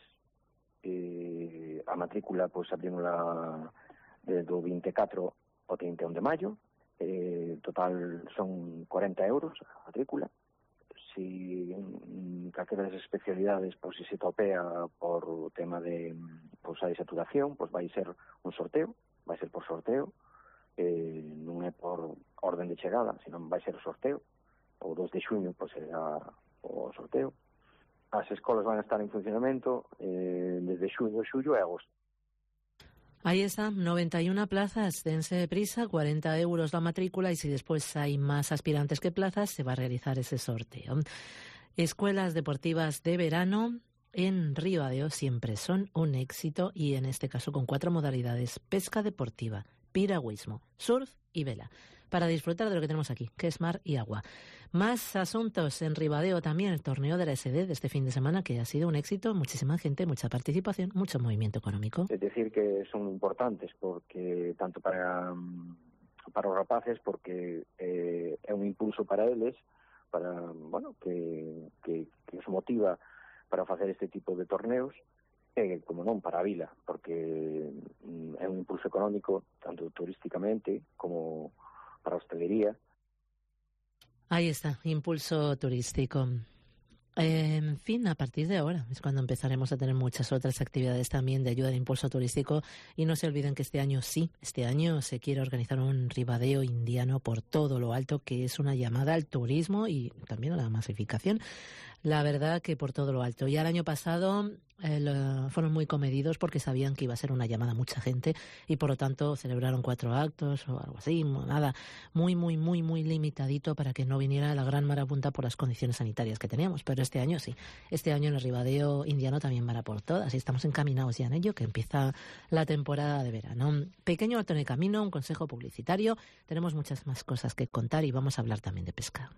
Eh, a matrícula pois abrimos eh, do vinte e catro ao trinta e un de maio. Eh, total son cuarenta euros a matrícula. Si en calquera das especialidades pois, si se topea por o tema de pois, a saturación, pois vai ser un sorteo, vai ser por sorteo, eh, non é por orden de chegada, senón vai ser o sorteo. O dos de xuño pois, será o sorteo. As escolas van a estar en funcionamento eh, desde xuño, xullo e agosto. Ahí está, noventa y una plazas, dense prisa, cuarenta euros la matrícula y si después hay más aspirantes que plazas se va a realizar ese sorteo. Escuelas deportivas de verano en Ribadeo siempre son un éxito y en este caso con cuatro modalidades: pesca deportiva, piragüismo, surf y vela, para disfrutar de lo que tenemos aquí, que es mar y agua. Más asuntos en Ribadeo también, el torneo de la S D de este fin de semana, que ha sido un éxito, muchísima gente, mucha participación, mucho movimiento económico. Es decir, que son importantes, porque tanto para, para os rapaces, porque eh, é un impulso para eles, para, bueno, que, que, que os motiva para facer este tipo de torneos, e, como non, para a vila, porque é un impulso económico, tanto turísticamente como para a hostelería. Ahí está, impulso turístico. Eh, en fin, a partir de ahora es cuando empezaremos a tener muchas otras actividades también de ayuda de impulso turístico y no se olviden que este año sí, este año se quiere organizar un Ribadeo indiano por todo lo alto, que es una llamada al turismo y también a la masificación. La verdad que por todo lo alto. Ya el año pasado eh, lo, fueron muy comedidos porque sabían que iba a ser una llamada a mucha gente y por lo tanto celebraron cuatro actos o algo así, nada, muy, muy, muy, muy limitadito para que no viniera la gran marabunta por las condiciones sanitarias que teníamos. Pero este año sí, este año en el Ribadeo indiano también van a por todas y estamos encaminados ya en ello, que empieza la temporada de verano. Pequeño alto en el camino, un consejo publicitario, tenemos muchas más cosas que contar y vamos a hablar también de pesca.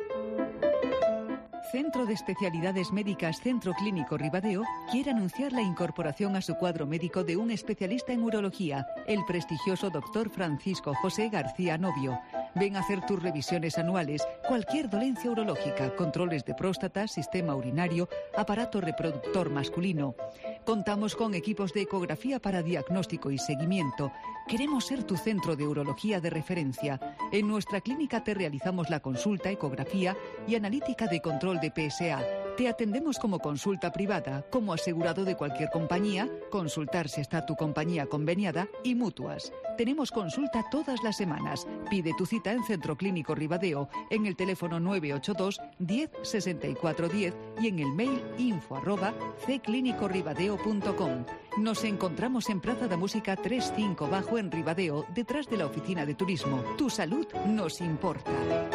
Centro de Especialidades Médicas Centro Clínico Ribadeo quiere anunciar la incorporación a su cuadro médico de un especialista en urología, el prestigioso doctor Francisco José García Novio. Ven a hacer tus revisiones anuales, cualquier dolencia urológica, controles de próstata, sistema urinario, aparato reproductor masculino. Contamos con equipos de ecografía para diagnóstico y seguimiento. Queremos ser tu centro de urología de referencia. En nuestra clínica te realizamos la consulta, ecografía y analítica de control de P S A. Te atendemos como consulta privada, como asegurado de cualquier compañía, consultar si está tu compañía conveniada y mutuas. Tenemos consulta todas las semanas. Pide tu cita en Centro Clínico Ribadeo, en el teléfono nueve ocho dos, diez, sesenta y cuatro diez y en el mail info arroba clínicoribadeo punto com. Nos encontramos en Plaza da Música tres cinco Bajo en Ribadeo, detrás de la oficina de turismo. Tu salud nos importa.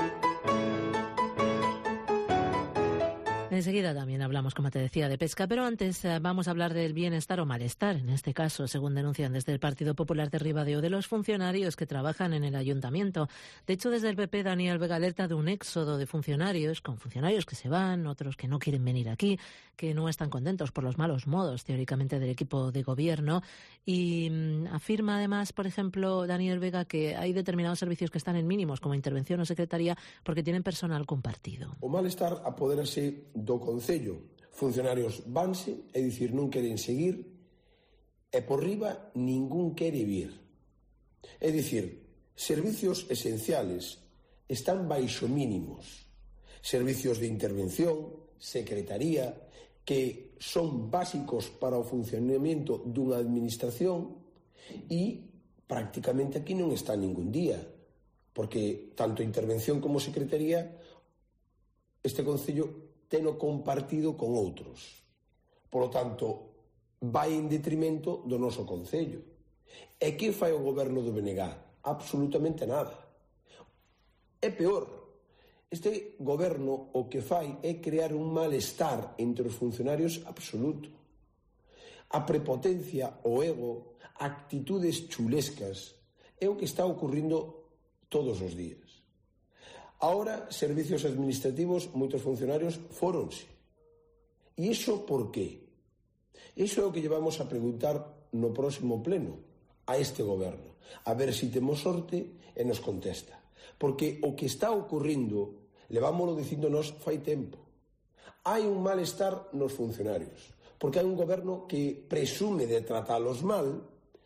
Enseguida también hablamos, como te decía, de pesca, pero antes eh, vamos a hablar del bienestar o malestar, en este caso, según denuncian desde el Partido Popular de Ribadeo, de los funcionarios que trabajan en el ayuntamiento. De hecho, desde el P P, Daniel Vega alerta de un éxodo de funcionarios, con funcionarios que se van, otros que no quieren venir aquí, que no están contentos por los malos modos, teóricamente, del equipo de gobierno. Y mmm, afirma además, por ejemplo, Daniel Vega, que hay determinados servicios que están en mínimos, como intervención o secretaría, porque tienen personal compartido. O malestar apodérase do Concello. Funcionarios vanse, é dicir, non queren seguir, e por riba ningún quere vir. É dicir, servicios esenciales están baixo mínimos. Servicios de intervención, secretaría, que son básicos para o funcionamento dunha administración e prácticamente aquí non está ningún día, porque tanto intervención como secretaría este Concello teno compartido con outros. Por lo tanto, vai en detrimento do noso Concello. E que fai o goberno do B N G? Absolutamente nada. É peor. Este goberno o que fai é crear un malestar entre os funcionarios absoluto. A prepotencia, o ego, actitudes chulescas é o que está ocurrindo todos os días. Ahora, servicios administrativos, moitos funcionarios fóronse. E iso por qué? Iso é o que llevamos a preguntar no próximo pleno a este goberno. A ver se temos sorte e nos contesta. Porque o que está ocurrindo, levámoslo dicíndonos fai tempo. Hai un malestar nos funcionarios. Porque hai un goberno que presume de tratalos mal,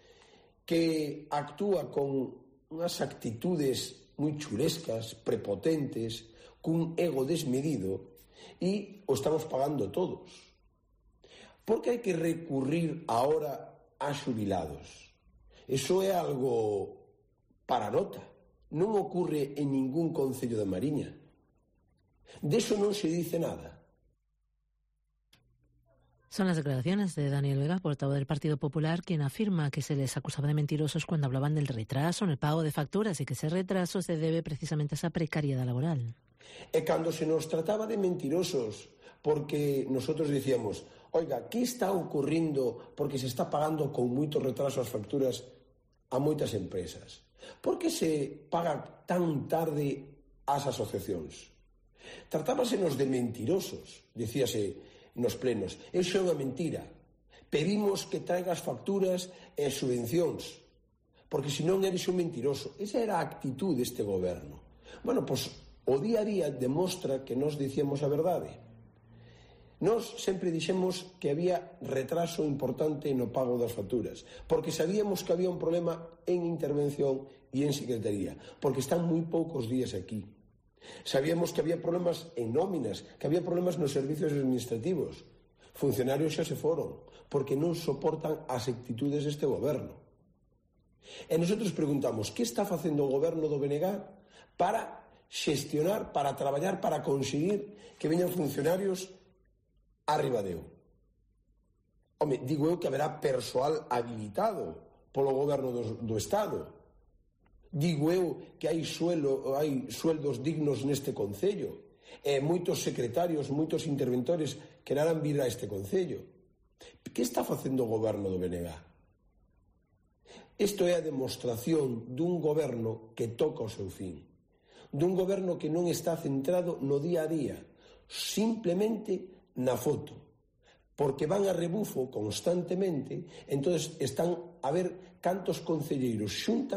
que actúa con unhas actitudes moi chulescas, prepotentes, cun ego desmedido, e o estamos pagando todos. Por que hai que recurrir ahora a xubilados? Eso é algo para nota. Non ocurre en ningún concello da Mariña. Deso non se dice nada. Son las declaraciones de Daniel Vega, portavoz del Partido Popular, quien afirma que se les acusaba de mentirosos cuando hablaban del retraso en el pago de facturas y que ese retraso se debe precisamente a esa precariedad laboral. E cando se nos trataba de mentirosos, porque nosotros decíamos, oiga, ¿qué está ocurrindo porque se está pagando con moito retraso as facturas a moitas empresas? Por que se paga tan tarde ás asociacións? Tratábasenos de mentirosos, dicíase nos plenos. Eso é unha mentira. Pedimos que traiga as facturas e as subvencións, porque senón eres un mentiroso. Esa era a actitud deste goberno. Bueno, pois o día a día demostra que nós dicíamos a verdade. Nós sempre dixemos que había retraso importante no pago das facturas, porque sabíamos que había un problema en intervención e en secretaría, porque están moi poucos días aquí. Sabíamos que había problemas en nóminas, que había problemas nos servicios administrativos. Funcionarios xa se foron, porque non soportan as actitudes deste goberno. E nosotros preguntamos, que está facendo o goberno do B N G para xestionar, para traballar, para conseguir que veñan funcionarios a Ribadeo? Home, digo eu que haberá persoal habilitado polo goberno do, do Estado. Digo eu que hai suelo, hai sueldos dignos neste concello e moitos secretarios, moitos interventores querarán vir a este concello. Que está facendo o goberno do B N G? Isto é a demostración dun goberno que toca o seu fin, dun goberno que non está centrado no día a día, simplemente na foto, porque van a rebufo constantemente, entonces están a ver cantos concelleiros xuntan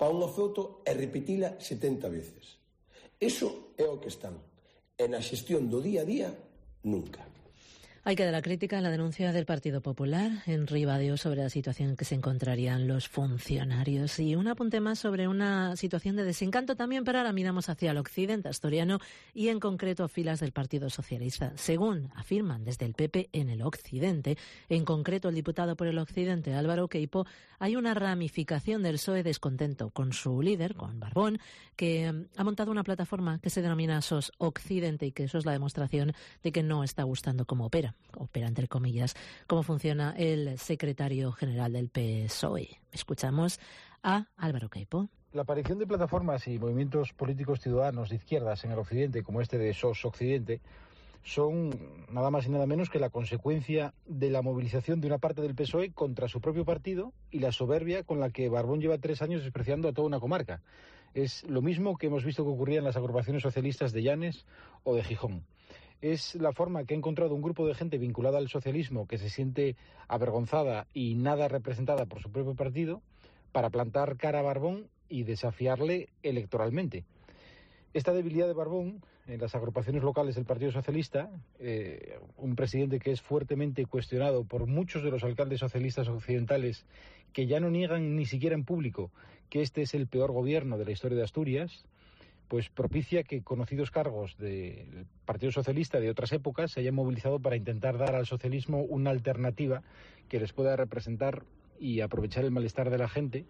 para unha foto e repetila setenta veces. Eso é o que están. E na xestión do día a día, nunca. Hay que dar la crítica a la denuncia del Partido Popular en Ribadeo sobre la situación en que se encontrarían los funcionarios. Y un apunte más sobre una situación de desencanto también, pero ahora miramos hacia el occidente asturiano y en concreto filas del Partido Socialista. Según afirman desde el P P en el occidente, en concreto el diputado por el occidente Álvaro Queipo, hay una ramificación del P S O E descontento con su líder, con Barbón, que ha montado una plataforma que se denomina S O S Occidente y que eso es la demostración de que no está gustando cómo opera. opera entre comillas, cómo funciona el secretario general del P S O E. Escuchamos a Álvaro Queipo. La aparición de plataformas y movimientos políticos ciudadanos de izquierdas en el occidente, como este de S O S Occidente, son nada más y nada menos que la consecuencia de la movilización de una parte del P S O E contra su propio partido y la soberbia con la que Barbón lleva tres años despreciando a toda una comarca. Es lo mismo que hemos visto que ocurría en las agrupaciones socialistas de Llanes o de Gijón. Es la forma que ha encontrado un grupo de gente vinculada al socialismo que se siente avergonzada y nada representada por su propio partido para plantar cara a Barbón y desafiarle electoralmente. Esta debilidad de Barbón en las agrupaciones locales del Partido Socialista, eh, un presidente que es fuertemente cuestionado por muchos de los alcaldes socialistas occidentales que ya no niegan ni siquiera en público que este es el peor gobierno de la historia de Asturias, pues propicia que conocidos cargos del Partido Socialista de otras épocas se hayan movilizado para intentar dar al socialismo una alternativa que les pueda representar y aprovechar el malestar de la gente,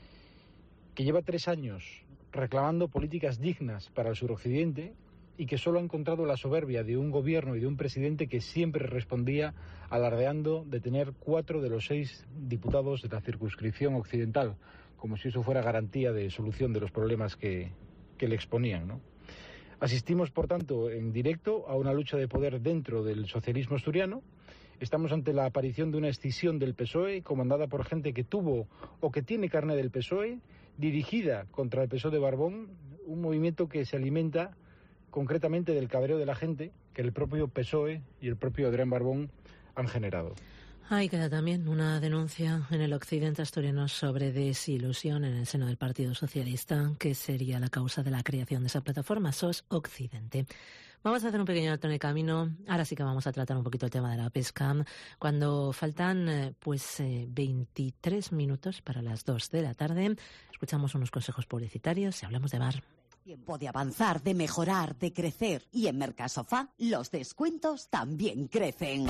que lleva tres años reclamando políticas dignas para el suroccidente y que solo ha encontrado la soberbia de un gobierno y de un presidente que siempre respondía alardeando de tener cuatro de los seis diputados de la circunscripción occidental, como si eso fuera garantía de solución de los problemas que... que le exponían, ¿no? Asistimos, por tanto, en directo a una lucha de poder dentro del socialismo asturiano. Estamos ante la aparición de una escisión del P S O E comandada por gente que tuvo o que tiene carné del P S O E, dirigida contra el P S O E de Barbón, un movimiento que se alimenta concretamente del cabreo de la gente que el propio P S O E y el propio Adrián Barbón han generado. Ahí queda también una denuncia en el occidente asturiano sobre desilusión en el seno del Partido Socialista, que sería la causa de la creación de esa plataforma S O S Occidente. Vamos a hacer un pequeño alto en el camino. Ahora sí que vamos a tratar un poquito el tema de la pesca. Cuando faltan pues eh, veintitrés minutos para las dos de la tarde, escuchamos unos consejos publicitarios y hablamos de mar. Tiempo de avanzar, de mejorar, de crecer. Y en Mercasofá los descuentos también crecen.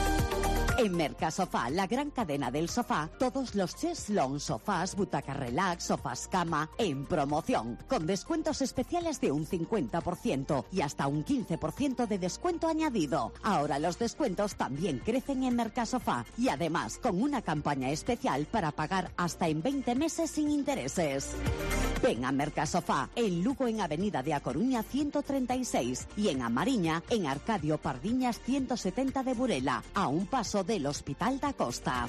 En Mercasofá, la gran cadena del sofá, todos los cheslong, sofás, butacas relax, sofás cama, en promoción, con descuentos especiales de un cincuenta por ciento y hasta un quince por ciento de descuento añadido. Ahora los descuentos también crecen en Mercasofá y además con una campaña especial para pagar hasta en veinte meses sin intereses. Ven a Mercasofá, en Lugo en Avenida de A Coruña ciento treinta y seis y en Amariña en Arcadio Pardiñas ciento setenta de Burela, a un paso del Hospital da Costa.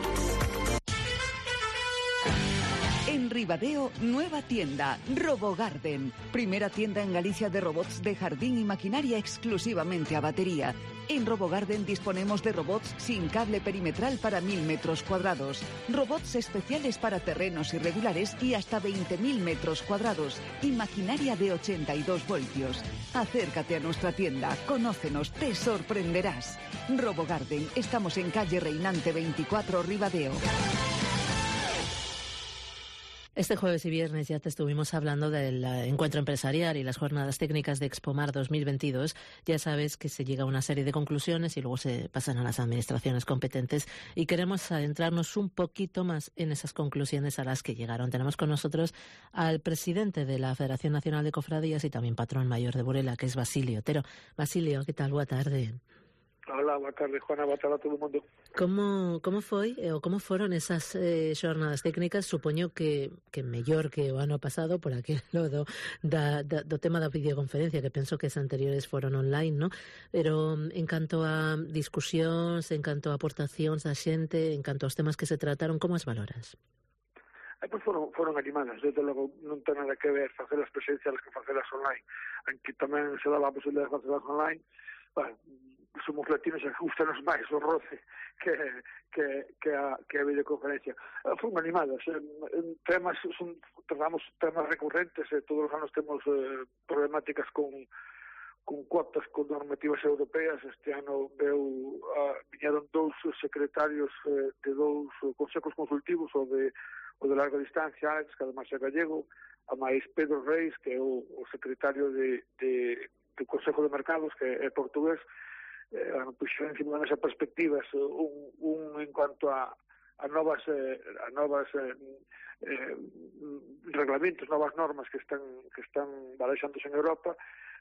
En Ribadeo, nueva tienda, RoboGarden. Primera tienda en Galicia de robots de jardín y maquinaria exclusivamente a batería. En RoboGarden disponemos de robots sin cable perimetral para mil metros cuadrados, robots especiales para terrenos irregulares y hasta veinte mil metros cuadrados y maquinaria de ochenta y dos voltios. Acércate a nuestra tienda, conócenos, te sorprenderás. RoboGarden, estamos en calle Reinante veinticuatro, Ribadeo. Este jueves y viernes ya te estuvimos hablando del encuentro empresarial y las jornadas técnicas de Expomar dos mil veintidós. Ya sabes que se llega a una serie de conclusiones y luego se pasan a las administraciones competentes y queremos adentrarnos un poquito más en esas conclusiones a las que llegaron. Tenemos con nosotros al presidente de la Federación Nacional de Cofradías y también patrón mayor de Burela, que es Basilio Otero. Basilio, ¿qué tal? Boa tarde. Hola, boa tarde, Juana, boa tarde a todo o mundo. Como, como foi ou como foron esas eh, xornadas técnicas? Supoño que, que mellor que o ano pasado por aquilo do, da, da, do tema da videoconferencia, que penso que as anteriores foron online, ¿no? Pero en canto a discusións, en canto a aportacións da xente, en canto aos temas que se trataron, como as valoras? Eh, pues foron, foron animadas, desde logo non ten nada que ver facelas presenciales que facelas online, en que tamén se daba a posibilidade de facelas online, bueno, somos latinos e gustanos máis o roce que, que, que, a, que a videoconferencia. Fun animadas, temas, son, tratamos temas recurrentes, e todos os anos temos eh, problemáticas con, con cuotas, con normativas europeas. Este ano veu, uh, viñeron dous secretarios eh, de dous consejos consultivos, o de, o de larga distancia, Alex, que además é gallego, a máis Pedro Reis, que é o, o secretario de, de, do Consejo de Mercados, que é portugués. Eh, pois encima nesa perspectivas, un, un en cuanto a, a novas eh, a novas eh, eh, reglamentos, novas normas que están que están barexándose en Europa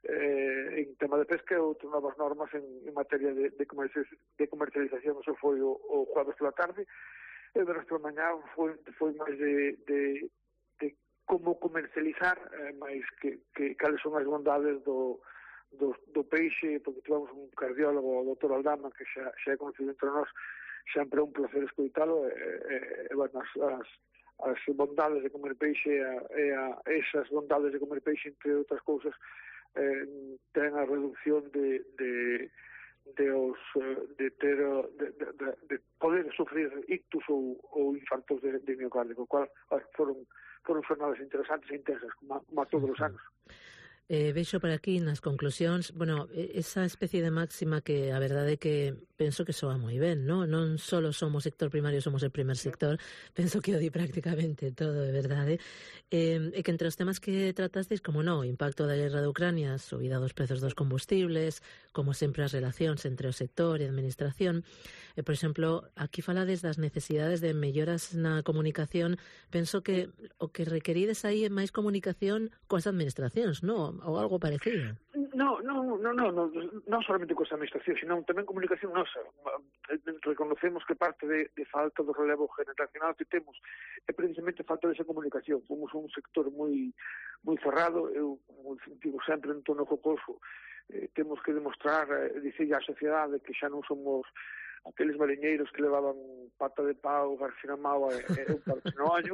eh, en tema de pesca, e outras novas normas en, en materia de, de, comercialización, de comercialización. Eso foi o, o jueves pola tarde, e de resto da mañá foi, foi máis de, de, de como comercializar, eh, máis que, que cales son as bondades do Do, do peixe, porque tivemos un cardiólogo, o doutor Aldama, que xa, xa é conocido entre nós, sempre é un placer escoitalo, e, e, e bueno, as, as, as bondades de comer peixe e, a, e a, esas bondades de comer peixe, entre outras cousas, eh, ten a reducción de, de, de, os, de ter de, de, de poder sufrir ictus ou, ou infartos de, de miocardio, co cual foron, foron jornadas interesantes e intensas, como, como a todos os anos. Eh, vexo por aquí nas conclusións, bueno, esa especie de máxima que a verdade é que penso que soa moi ben, non? Non só somos sector primario, somos el primer sector, penso que o di prácticamente todo, de verdade. Eh, e que entre os temas que tratastes, como non, o impacto da guerra de Ucrania, subida dos prezos dos combustibles, como sempre as relacións entre o sector e a administración. Eh, por exemplo, aquí falades das necesidades de melloras na comunicación, penso que o que requerides aí é máis comunicación coas administracións, non? Ou algo parecido. No, no, no, no, no, non solamente coa administración, sino tamén comunicación nosa. Reconocemos que parte de, de falta do relevo generacional que temos é precisamente falta desa comunicación. Fomos un sector moi moi cerrado, eu, como digo sempre en tono jocoso, eh, temos que demostrar, eh, dicir á sociedade que xa non somos aqueles mariñeiros que levaban pata de pau, garfina mau e, e un parche no ollo.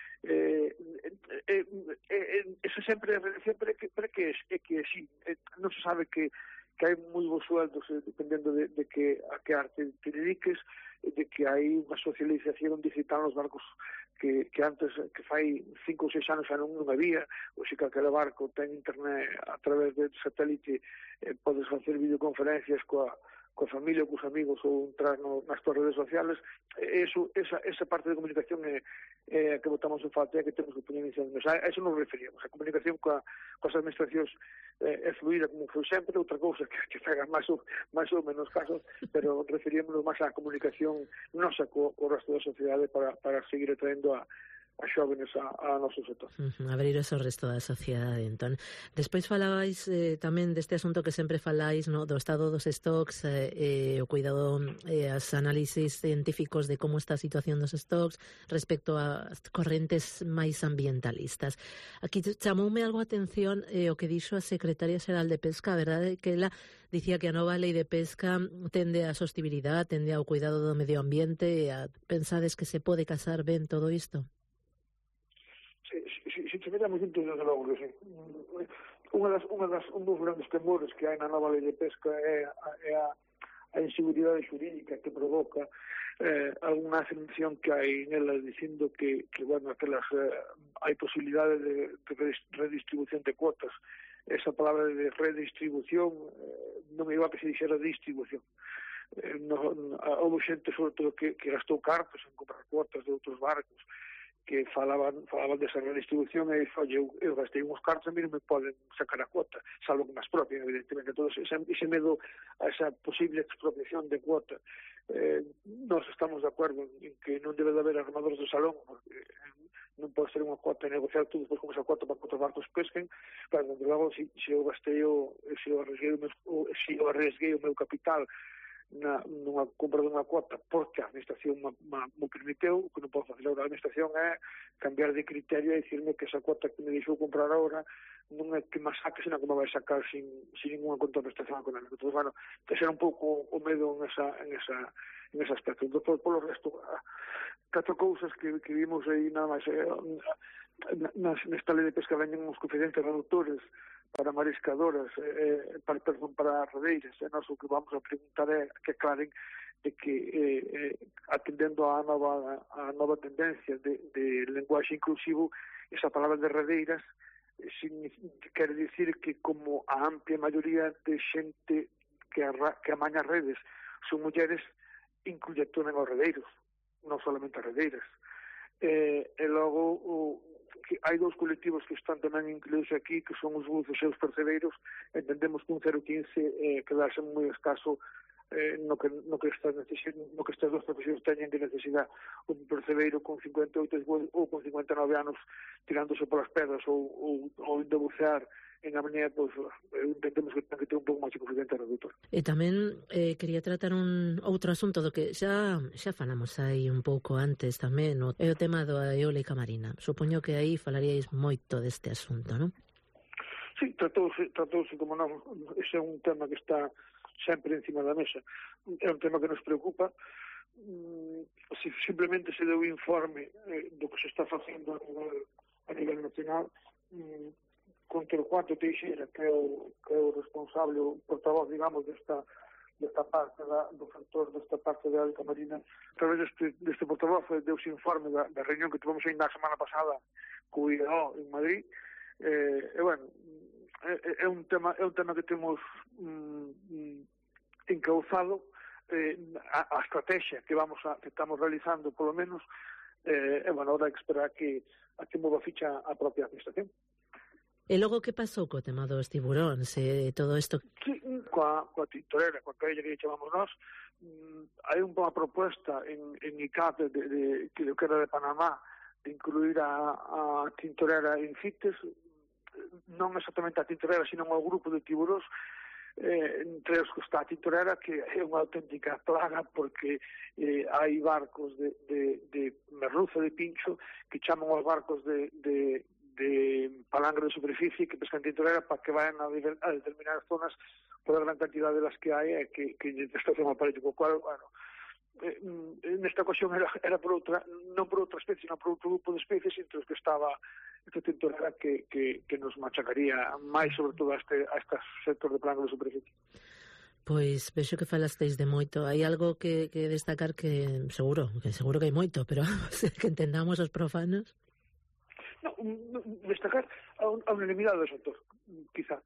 Eh, eh, eh, eh, eso sempre sempre que para que é que así eh, non se sabe que que hai moi bons sueldos eh, dependendo de, de que a que arte te dediques, de que hai unha socialización digital nos barcos que, que antes, que fai cinco ou seis anos xa non, non había, ou se que aquele barco ten internet a través de satélite, eh, podes facer videoconferencias coa coa familia ou cos amigos ou entrar no, nas túas redes sociales. Eso, esa, esa parte de comunicación é, é a que botamos en falta, é que temos que poner en cima. A eso nos referíamos. A comunicación coa, coas administracións é, é fluida como foi sempre, outra cousa que, que faga máis ou, máis ou menos casos, pero referíamos máis á comunicación nosa co, co resto da sociedade para, para seguir atraendo a a xóvenes a, a noso sector. Uh-huh, abriros ao resto da sociedade, entón. Despois falabais eh, tamén deste asunto que sempre faláis, no, do estado dos stocks, eh, eh, o cuidado, eh, as análisis científicos de como está a situación dos stocks respecto a correntes máis ambientalistas. Aquí chamoume algo a atención eh, o que dixo a Secretaria Xeral de Pesca, a verdade que ela dicía que a nova lei de pesca tende á sostibilidade, tende ao cuidado do medio ambiente, e a, pensades que se pode casar ben todo isto? Si, si, si te miramos juntos, desde logo que sí. Unha das, unha das, un dos grandes temores que hai na nova lei de pesca é, é a, a inseguridade xurídica que provoca eh, alguna afirmación que hai nela dicindo que, que bueno, aquelas, eh, hai posibilidade de, de redistribución de cuotas. Esa palabra de redistribución eh, non é igual que se dixera distribución. Eh, no, houve xente, sobre todo, que, que gastou cartos en comprar cuotas de outros barcos, que falaban falaban desa redistribución e dixo, eu, eu gastei uns cartos, a mí non me poden sacar a cuota, salvo que me expropien, evidentemente. Todo ese, ese medo a esa posible expropiación de cuota. Eh, nós estamos de acordo en que non debe de haber armadores do salón, porque non pode ser unha cuota e negociar tú despois como esa cuota para que outros barcos pesquen, pero, desde logo, se, se eu gastei o, se eu arriesguei o meu, se eu arriesguei o meu capital na, nunha compra dunha cuota porque a administración me permiteu, o que non podo facer agora a administración é cambiar de criterio e dicirme que esa cuota que me deixou comprar agora non é que me saque, senón que me vai sacar sin, sin ninguna contraprestación económica. Entón, bueno, ese era un pouco o medo en esa, en esa, en ese aspecto. Entón, por, por lo resto, catro cousas que, que vimos aí nada máis, eh, nas, nesta lei de pesca veñen uns coeficientes reductores para mariscadoras, eh, para, perdón, para redeiras. E nós o que vamos a preguntar é que aclaren de que, eh, eh, atendendo á nova, a nova tendencia de, de lenguaxe inclusivo, esa palabra de redeiras eh, quere dicir que como a amplia maioría de xente que, arra, que amaña redes son mulleres, incluye tamén os redeiros, non solamente as redeiras. Eh, e logo o, que hai dous colectivos que están tamén incluídos aquí, que son os buzos e os percebeiros. Entendemos que un cero quince eh, quedarse moi escaso eh, no, que, no, que estas no que estas dos profesións teñen de necesidade. Un percebeiro con cincuenta e oito ou con cincuenta e nove anos tirándose polas pedras ou, ou, ou indo bucear en a mañá, pois, entendemos que ten que ter un pouco máis de coeficiente reductor. E tamén eh, quería tratar un outro asunto do que xa xa falamos aí un pouco antes tamén, o, é o tema da eólica marina. Supoño que aí falaríais moito deste asunto, non? Sí, tratouse, tratouse como non, ese é un tema que está sempre encima da mesa. É un tema que nos preocupa. Si simplemente se deu informe eh, do que se está facendo a nivel, a nivel nacional, mm, contra o Juan Teixeira, que é o, que é o responsable, o portavoz, digamos, desta, desta parte da, do sector, desta parte da eólica marina. A través deste, deste portavoz deuse informe da, da reunión que tivemos ainda a semana pasada co I E O en Madrid. Eh, e, bueno, é, é, un tema, é un tema que temos mm, encauzado, eh, a, a estrategia que vamos a, que estamos realizando, polo menos, eh, e, bueno, ahora hai que esperar que, a que mova ficha a propia administración. E logo que pasou co tema dos tiburóns e todo isto? Sí, coa, coa tintorera, coa caella que chamamos nós, mm, hai unha proposta en, en I C A P de, de, que era de Panamá, de incluir a, a tintorera en CITES, non exactamente a tintorera, sino ao grupo de tiburóns, eh, entre os que está a tintorera, que é unha auténtica plaga, porque eh, hai barcos de, de, de merluza, de pincho, que chaman os barcos de... de de palangre de superficie que pescan tintorera para que vayan a, a determinadas zonas por a gran cantidad de las que hai e que, que estación aparece, co cual, bueno, eh, nesta ocasión era, era por outra, non por outra especie, non por outro grupo de especies entre os que estaba esta tintorera que, que, que nos machacaría máis sobre todo a este, a este sector de palangre de superficie. Pois vexo que falasteis de moito. Hai algo que, que destacar que seguro, que seguro que hai moito, pero que entendamos os profanos. No, destacar a, a unanimidade do sector, quizá.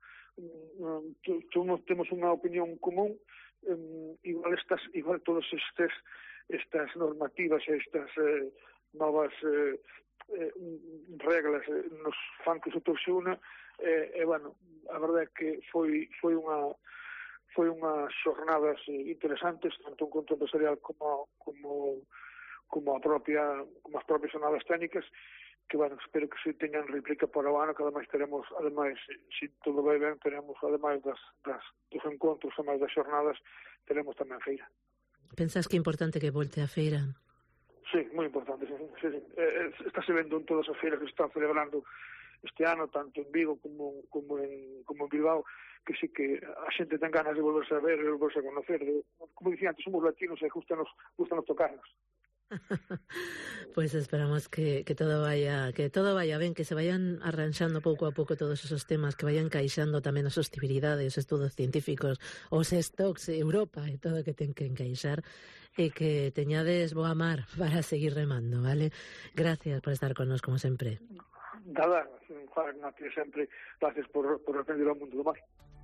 Todos temos unha opinión común, um, igual estas, igual todas estes, estas normativas, estas eh, novas eh, eh, reglas eh, nos fan que o sector se una, e, eh, eh, bueno, a verdade é que foi, foi unha foi unhas xornadas interesantes, tanto un conto empresarial como, como, como, a propia, como as propias xornadas técnicas, que, bueno, espero que se teñan réplica para o ano, que ademais teremos, ademais, se todo vai ben, teremos, ademais das, das, dos encontros, ademais das xornadas, teremos tamén feira. Pensas que é importante que volte a feira? Sí, moi importante, sí, sí, sí. Eh, está se vendo en todas as feiras que se están celebrando este ano, tanto en Vigo como, como, en, como en Bilbao, que sí que a xente ten ganas de volverse a ver, de volverse a conocer. De, como dicía antes, somos latinos e gustanos, gustanos tocarnos. Pues esperamos que, que todo vaya que todo vaya ben, que se vayan arranxando pouco a pouco todos esos temas, que vayan caixando tamén as sostibilidades, os estudos científicos, os stocks, Europa e todo o que ten que encaixar, e que teñades boa mar para seguir remando, vale? Gracias por estar con nos como sempre. Nada, Nati, sempre gracias por, por aprender ao mundo do mar.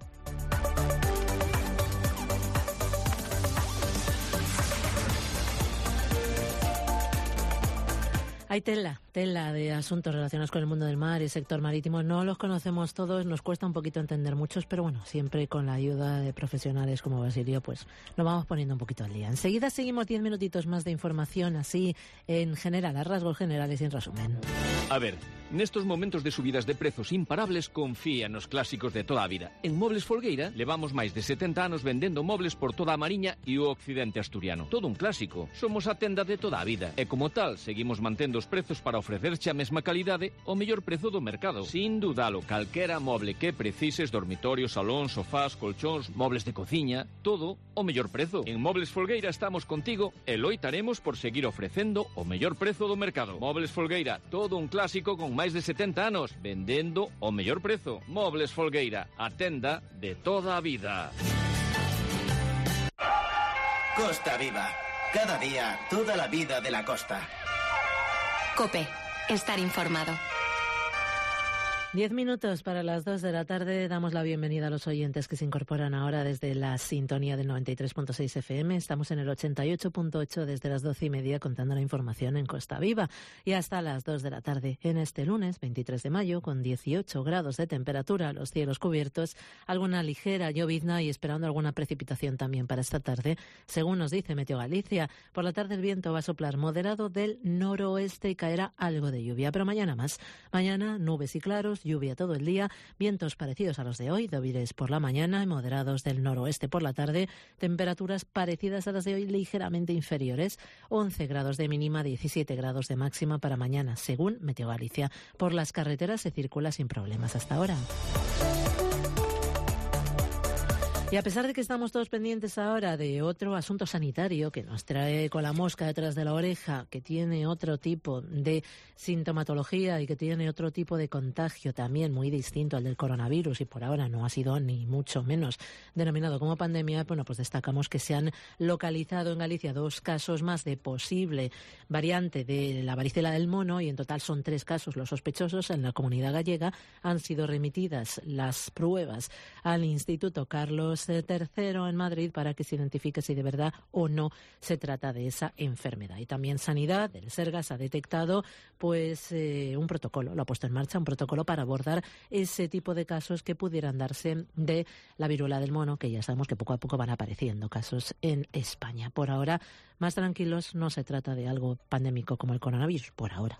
Hay tela, tela de asuntos relacionados con el mundo del mar y el sector marítimo. No los conocemos todos, nos cuesta un poquito entender muchos, pero bueno, siempre con la ayuda de profesionales como Basilio, pues nos vamos poniendo un poquito al día. Enseguida seguimos diez minutitos más de información, así en general, a rasgos generales y en resumen. A ver, nestos momentos de subidas de prezos imparables, confía nos clásicos de toda a vida. En Mobles Folgueira levamos máis de setenta anos vendendo mobles por toda a Mariña e o occidente asturiano. Todo un clásico. Somos a tenda de toda a vida e como tal seguimos mantendo os prezos para ofrecerche a mesma calidade o mellor prezo do mercado. Sin dudalo, calquera moble que precises, dormitorios, salóns, sofás, colchóns, mobles de cociña, todo o mellor prezo. En Mobles Folgueira estamos contigo e loitaremos por seguir ofrecendo o mellor prezo do mercado. Mobles Folgueira, todo un clásico con máis de setenta anos vendendo o mellor prezo. Mobles Folgueira, a tenda de toda a vida. Costa Viva. Cada día, toda la vida de la costa. COPE. Estar informado. Diez minutos para las dos de la tarde. Damos la bienvenida a los oyentes que se incorporan ahora desde la sintonía del noventa y tres punto seis F M. Estamos en el ochenta y ocho punto ocho desde las doce y media contando la información en Costa Viva. Y hasta las dos de la tarde en este lunes veintitrés de mayo con dieciocho grados de temperatura, los cielos cubiertos, alguna ligera llovizna y esperando alguna precipitación también para esta tarde. Según nos dice Meteo Galicia, por la tarde el viento va a soplar moderado del noroeste y caerá algo de lluvia. Pero mañana más. Mañana nubes y claros, lluvia todo el día, vientos parecidos a los de hoy, débiles por la mañana y moderados del noroeste por la tarde, temperaturas parecidas a las de hoy, ligeramente inferiores, once grados de mínima, diecisiete grados de máxima para mañana, según Meteo Galicia. Por las carreteras se circula sin problemas hasta ahora. Y a pesar de que estamos todos pendientes ahora de otro asunto sanitario que nos trae con la mosca detrás de la oreja, que tiene otro tipo de sintomatología y que tiene otro tipo de contagio también muy distinto al del coronavirus y por ahora no ha sido ni mucho menos denominado como pandemia, bueno, pues destacamos que se han localizado en Galicia dos casos más de posible variante de la varicela del mono y en total son tres casos los sospechosos. En la Comunidad Gallega han sido remitidas las pruebas al Instituto Carlos tercero en Madrid para que se identifique si de verdad o no se trata de esa enfermedad. Y también Sanidad del Sergas ha detectado pues eh, un protocolo, lo ha puesto en marcha, un protocolo para abordar ese tipo de casos que pudieran darse de la viruela del mono, que ya sabemos que poco a poco van apareciendo casos en España. Por ahora, más tranquilos, no se trata de algo pandémico como el coronavirus, por ahora.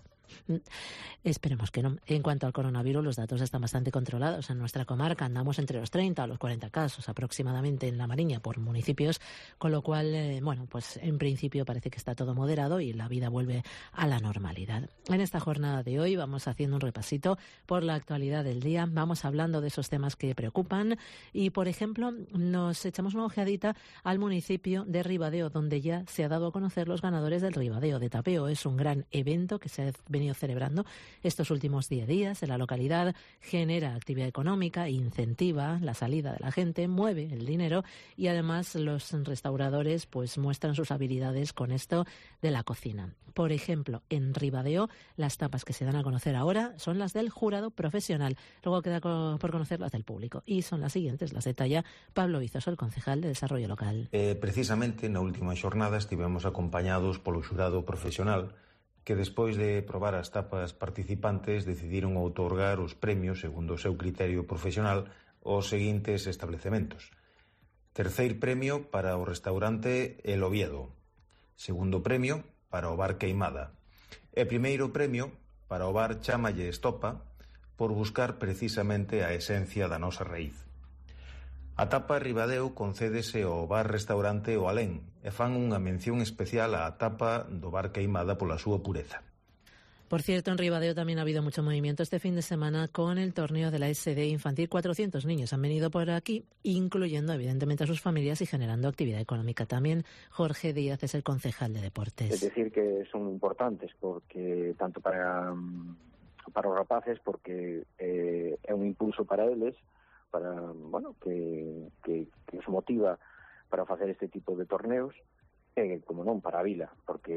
Esperemos que no. En cuanto al coronavirus, los datos están bastante controlados. En nuestra comarca andamos entre los treinta a los cuarenta casos aproximadamente en La Mariña por municipios, con lo cual, eh, bueno, pues en principio parece que está todo moderado y la vida vuelve a la normalidad. En esta jornada de hoy vamos haciendo un repasito por la actualidad del día, vamos hablando de esos temas que preocupan y, por ejemplo, nos echamos una ojeadita al municipio de Ribadeo, donde ya se ha dado a conocer los ganadores del Ribadeo de Tapeo. Es un gran evento que se ha venido celebrando estos últimos diez días en la localidad, genera actividad económica, incentiva la salida de la gente, mueve el dinero y además los restauradores pues muestran sus habilidades con esto de la cocina. Por ejemplo, en Ribadeo las tapas que se dan a conocer ahora son las del jurado profesional, luego queda por conocer las del público y son las siguientes, las detalla Pablo Vizoso, el concejal de Desarrollo Local. Eh, precisamente na última xornada estivemos acompañados polo xurado profesional que despois de probar as tapas participantes decidiron outorgar os premios segundo o seu criterio profesional aos seguintes establecementos. Terceiro premio para o restaurante El Oviedo, segundo premio para o bar Queimada e primeiro premio para o bar Chámalle Estopa por buscar precisamente a esencia da nosa raíz. A tapa Ribadeo concédese ao bar-restaurante O Alén e fan unha mención especial á tapa do bar Queimada pola súa pureza. Por cierto, en Ribadeo también ha habido mucho movimiento este fin de semana con el torneo de la S D infantil. cuatrocientos niños han venido por aquí, incluyendo evidentemente a sus familias y generando actividad económica. También Jorge Díaz es el concejal de deportes. Es decir, que son importantes porque tanto para, para os rapaces, porque eh, é un impulso para eles, para, bueno, que, que, que os motiva para facer este tipo de torneos e, como non, para a vila, porque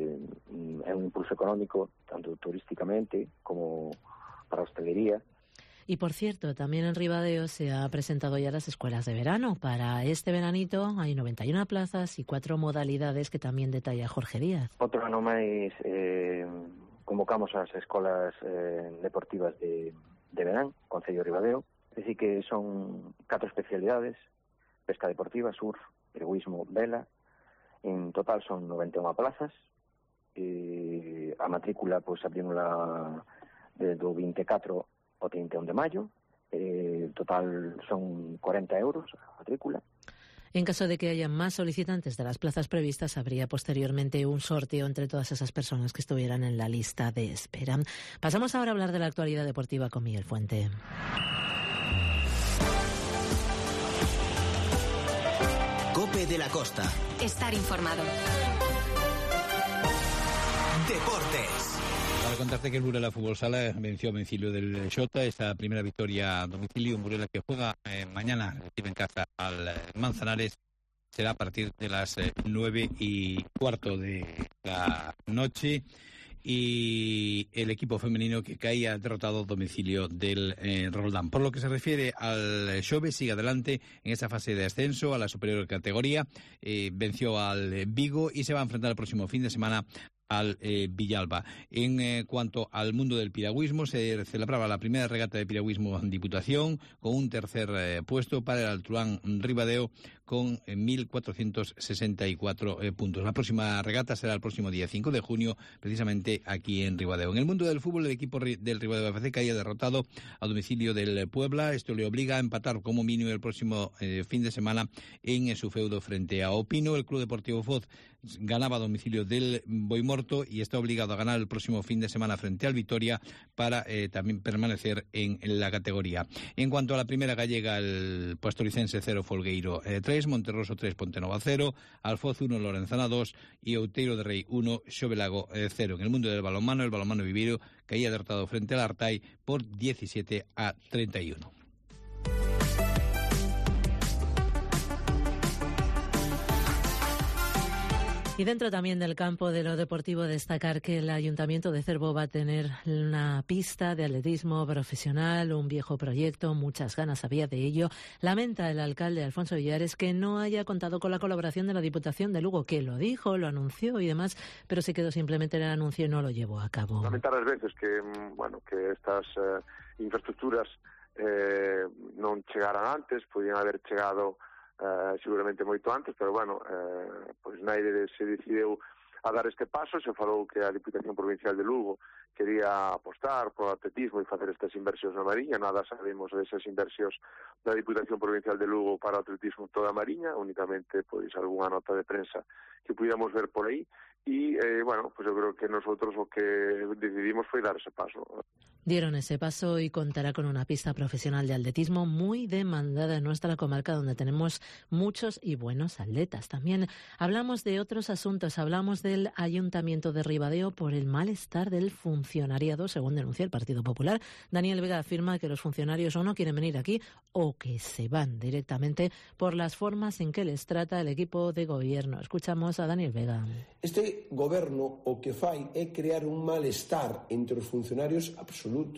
é un impulso económico tanto turísticamente como para a hostelería. Y por cierto, también en Ribadeo se ha presentado ya las escuelas de verano. Para este veranito hay noventa y una plazas y cuatro modalidades que también detalla Jorge Díaz. Outro ano máis eh, convocamos as escolas eh, deportivas de, de verán, Concello de Ribadeo. Es decir, que son catro especialidades: pesca deportiva, surf, piragüismo, vela. En total son noventa y una plazas. E a matrícula pues abrimosla do veinticuatro ao trinta e un de maio. En total son cuarenta euros a matrícula. En caso de que haya más solicitantes de las plazas previstas, habría posteriormente un sorteo entre todas esas personas que estuvieran en la lista de espera. Pasamos ahora a hablar de la actualidad deportiva con Miguel Fuente. COPE de la Costa. Estar informado. Deportes. Para contarte que el Burela Fútbol Sala venció a domicilio del Xota, esta primera victoria a domicilio, un Burela que juega eh, mañana, recibe en casa al eh, Manzanares, será a partir de las eh, nueve y cuarto de la noche. Y el equipo femenino que caía derrotado a domicilio del eh, Roldán. Por lo que se refiere al Xove, sigue adelante en esa fase de ascenso a la superior categoría, eh, venció al Vigo y se va a enfrentar el próximo fin de semana al eh, Villalba. En eh, cuanto al mundo del piragüismo, se celebraba la primera regata de piragüismo en Diputación con un tercer eh, puesto para el Altruán Ribadeo con eh, mil cuatrocientos sesenta y cuatro eh, puntos. La próxima regata será el próximo día cinco de junio, precisamente aquí en Ribadeo. En el mundo del fútbol, el equipo del Ribadeo F C caía derrotado a domicilio del Puebla. Esto le obliga a empatar como mínimo el próximo eh, fin de semana en eh, su feudo frente a Opino. El Club Deportivo Foz ganaba a domicilio del Boimorto y está obligado a ganar el próximo fin de semana frente al Vitoria para eh, también permanecer en, en la categoría. En cuanto a la primera gallega, el Pastoricense cero, Folgueiro eh, tres, Monterroso tres, Pontenova cero, Alfoz uno, Lorenzana dos y Outeiro de Rei uno, Xovelago eh, cero. En el mundo del balonmano, el balonmano Viveiro caía derrotado frente al Artai por diecisiete a treinta y uno. Y dentro también del campo de lo deportivo, destacar que el Ayuntamiento de Cervo va a tener una pista de atletismo profesional, un viejo proyecto, muchas ganas había de ello. Lamenta el alcalde Alfonso Villares que no haya contado con la colaboración de la Diputación de Lugo, que lo dijo, lo anunció y demás, pero se quedó simplemente en el anuncio y no lo llevó a cabo. Lamentar as veces que, bueno, que estas eh, infraestructuras eh, non chegaran antes, podían haber chegado Uh, seguramente moito antes, pero bueno, uh, pois Naide se decidiu a dar este paso, se falou que a Diputación Provincial de Lugo quería apostar por atletismo e facer estas inversións na Mariña. Nada sabemos desas inversións da Diputación Provincial de Lugo para o atletismo toda a Mariña, únicamente pois algunha nota de prensa que puidamos ver por aí. Y, eh, bueno, pues yo creo que nosotros lo que decidimos fue dar ese paso. Dieron ese paso y contará con una pista profesional de atletismo muy demandada en nuestra comarca, donde tenemos muchos y buenos atletas. También hablamos de otros asuntos, hablamos del Ayuntamiento de Ribadeo por el malestar del funcionariado, según denuncia el Partido Popular. Daniel Vega afirma que los funcionarios o no quieren venir aquí o que se van directamente por las formas en que les trata el equipo de gobierno. Escuchamos a Daniel Vega. Este goberno o que fai é crear un malestar entre os funcionarios absoluto.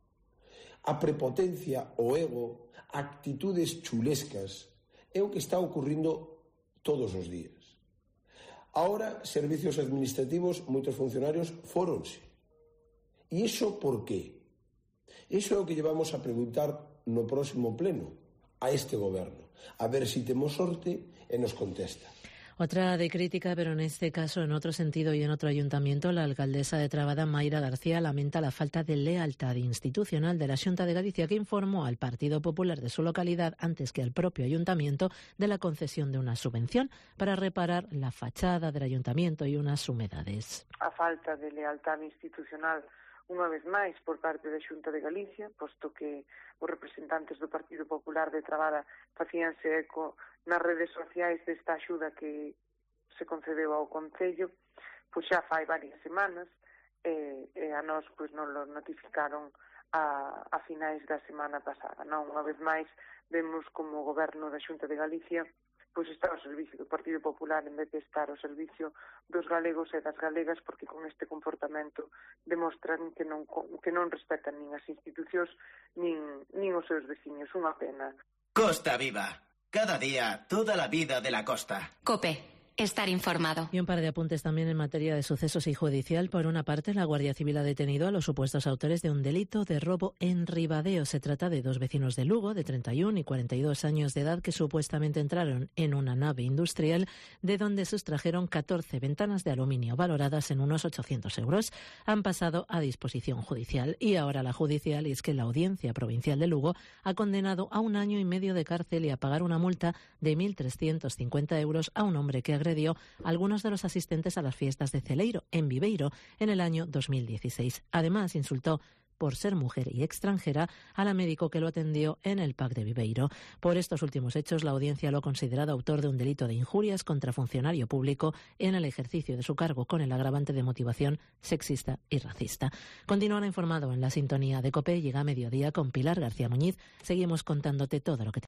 A prepotencia, o ego, actitudes chulescas é o que está ocurrindo todos os días. Ahora, servicios administrativos, moitos funcionarios fóronse. E iso por qué? Iso é o que llevamos a preguntar no próximo pleno a este goberno, a ver se temos sorte e nos contesta. Otra de crítica, pero en este caso en otro sentido y en otro ayuntamiento, la alcaldesa de Trabada, Mayra García, lamenta la falta de lealtad institucional de la Xunta de Galicia, que informó al Partido Popular de su localidad, antes que al propio ayuntamiento, de la concesión de una subvención para reparar la fachada del ayuntamiento y unas humedades. A falta de lealtad institucional, unha vez máis, por parte da Xunta de Galicia, posto que os representantes do Partido Popular de Trabada facíanse eco nas redes sociais desta axuda que se concedeu ao Concello, pois xa fai varias semanas, e, e a nós pois non lo notificaron a, a finais da semana pasada. Non, unha vez máis, vemos como o goberno da Xunta de Galicia pois está ao servicio do Partido Popular en vez de estar ao servicio dos galegos e das galegas, porque con este comportamento demostran que non, que non respetan nin as institucións nin, nin os seus veciños. Unha pena. Costa Viva. Cada día, toda la vida de la costa. COPE. Estar informado. Y un par de apuntes también en materia de sucesos y judicial. Por una parte, la Guardia Civil ha detenido a los supuestos autores de un delito de robo en Ribadeo. Se trata de dos vecinos de Lugo, de treinta y uno y cuarenta y dos años de edad, que supuestamente entraron en una nave industrial de donde sustrajeron catorce ventanas de aluminio valoradas en unos ochocientos euros. Han pasado a disposición judicial. Y ahora la judicial, y es que la Audiencia Provincial de Lugo ha condenado a un año y medio de cárcel y a pagar una multa de mil trescientos cincuenta euros a un hombre que agredió a algunos de los asistentes a las fiestas de Celeiro, en Viveiro, en el año dos mil dieciséis. Además, insultó por ser mujer y extranjera, a la médico que lo atendió en el P A C de Viveiro. Por estos últimos hechos, la audiencia lo ha considerado autor de un delito de injurias contra funcionario público en el ejercicio de su cargo, con el agravante de motivación sexista y racista. Continúan informado en la sintonía de COPE. Llega a mediodía con Pilar García Muñiz. Seguimos contándote todo lo que te